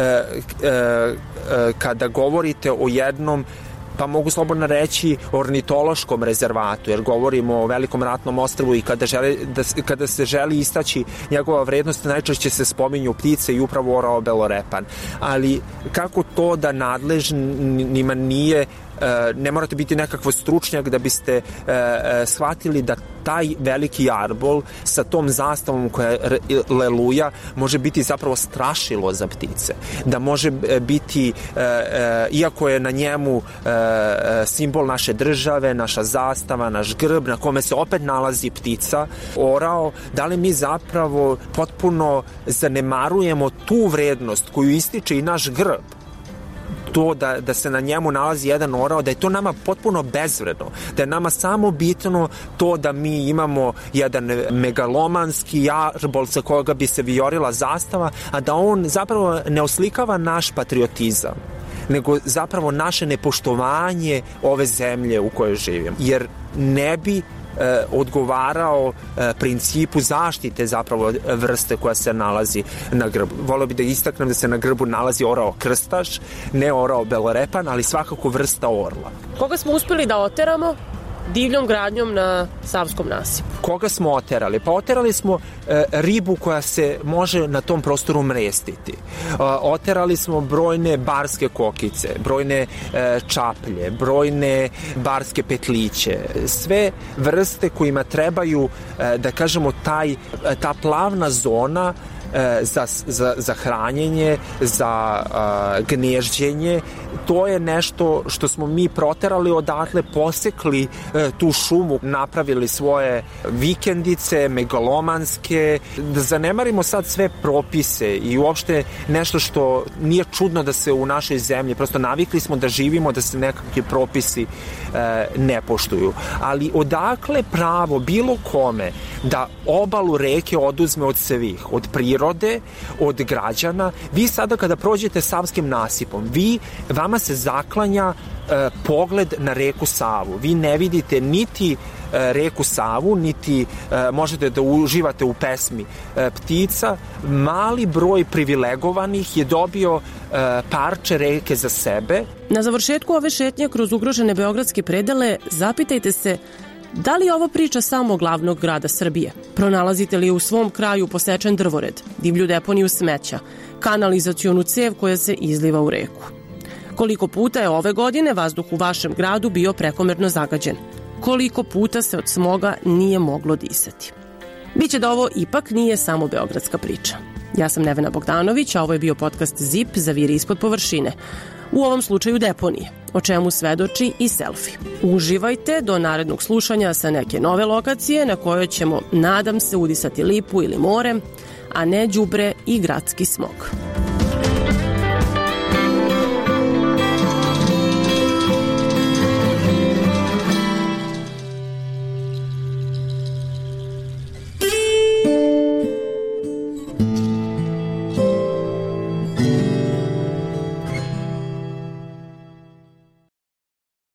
kada govorite o jednom, pa mogu slobodno reći, ornitološkom rezervatu, jer govorimo o Velikom ratnom ostrvu i kada se želi istaći njegova vrednost, najčešće se spominju ptice i upravo orao belorepan. Ali kako to da nadležnima nije, ne morate biti nekakav stručnjak da biste shvatili da taj veliki jarbol sa tom zastavom koja leluja može biti zapravo strašilo za ptice. Da može biti, iako je na njemu simbol naše države, naša zastava, naš grb, na kome se opet nalazi ptica, orao, da li mi zapravo potpuno zanemarujemo tu vrednost koju ističe i naš grb? To da se na njemu nalazi jedan orao, da je to nama potpuno bezvredno, da je nama samo bitno to da mi imamo jedan megalomanski jarbol sa koga bi se vijorila zastava, a da on zapravo ne oslikava naš patriotizam, nego zapravo naše nepoštovanje ove zemlje u kojoj živimo. Jer ne bi odgovarao principu zaštite zapravo vrste koja se nalazi na grbu. Voleo bih da istaknem da se na grbu nalazi orao krstaš, ne orao belorepan, ali svakako vrsta orla. Koga smo uspeli da oteramo? divljom gradnjom na Savskom nasipu? Koga smo oterali? Pa oterali smo ribu koja se može na tom prostoru mrestiti. Oterali smo brojne barske kokice, brojne čaplje, brojne barske petliće, sve vrste kojima trebaju, da kažemo, ta plavna zona za hranjenje, za gnježđenje. To je nešto što smo mi proterali odatle, posekli tu šumu, napravili svoje vikendice, megalomanske, da zanemarimo sad sve propise i uopšte nešto što nije čudno da se u našoj zemlji, prosto navikli smo da živimo, da se nekakvi propisi ne poštuju. Ali odakle pravo bilo kome da obalu reke oduzme od svih, od prirode, od građana? Vi sada kada prođete Savskim nasipom, vama se zaklanja pogled na reku Savu. Vi ne vidite niti reku Savu, niti možete da uživate u pesmi ptica. Mali broj privilegovanih je dobio parče reke za sebe. Na završetku ove šetnje kroz ugrožene beogradske predele zapitajte se da li je ovo priča samo glavnog grada Srbije? Pronalazite li u svom kraju posečen drvored, divlju deponiju smeća, kanalizacionu cev koja se izliva u reku? Koliko puta je ove godine vazduh u vašem gradu bio prekomerno zagađen? Koliko puta se od smoga nije moglo disati? Biće da ovo ipak nije samo beogradska priča. Ja sam Nevena Bogdanović, a ovo je bio podcast ZIP Zaviri ispod površine. U ovom slučaju deponije, o čemu svedoči i selfie. Uživajte do narednog slušanja sa neke nove lokacije na kojoj ćemo, nadam se, udisati lipu ili more, a ne đubre i gradski smog.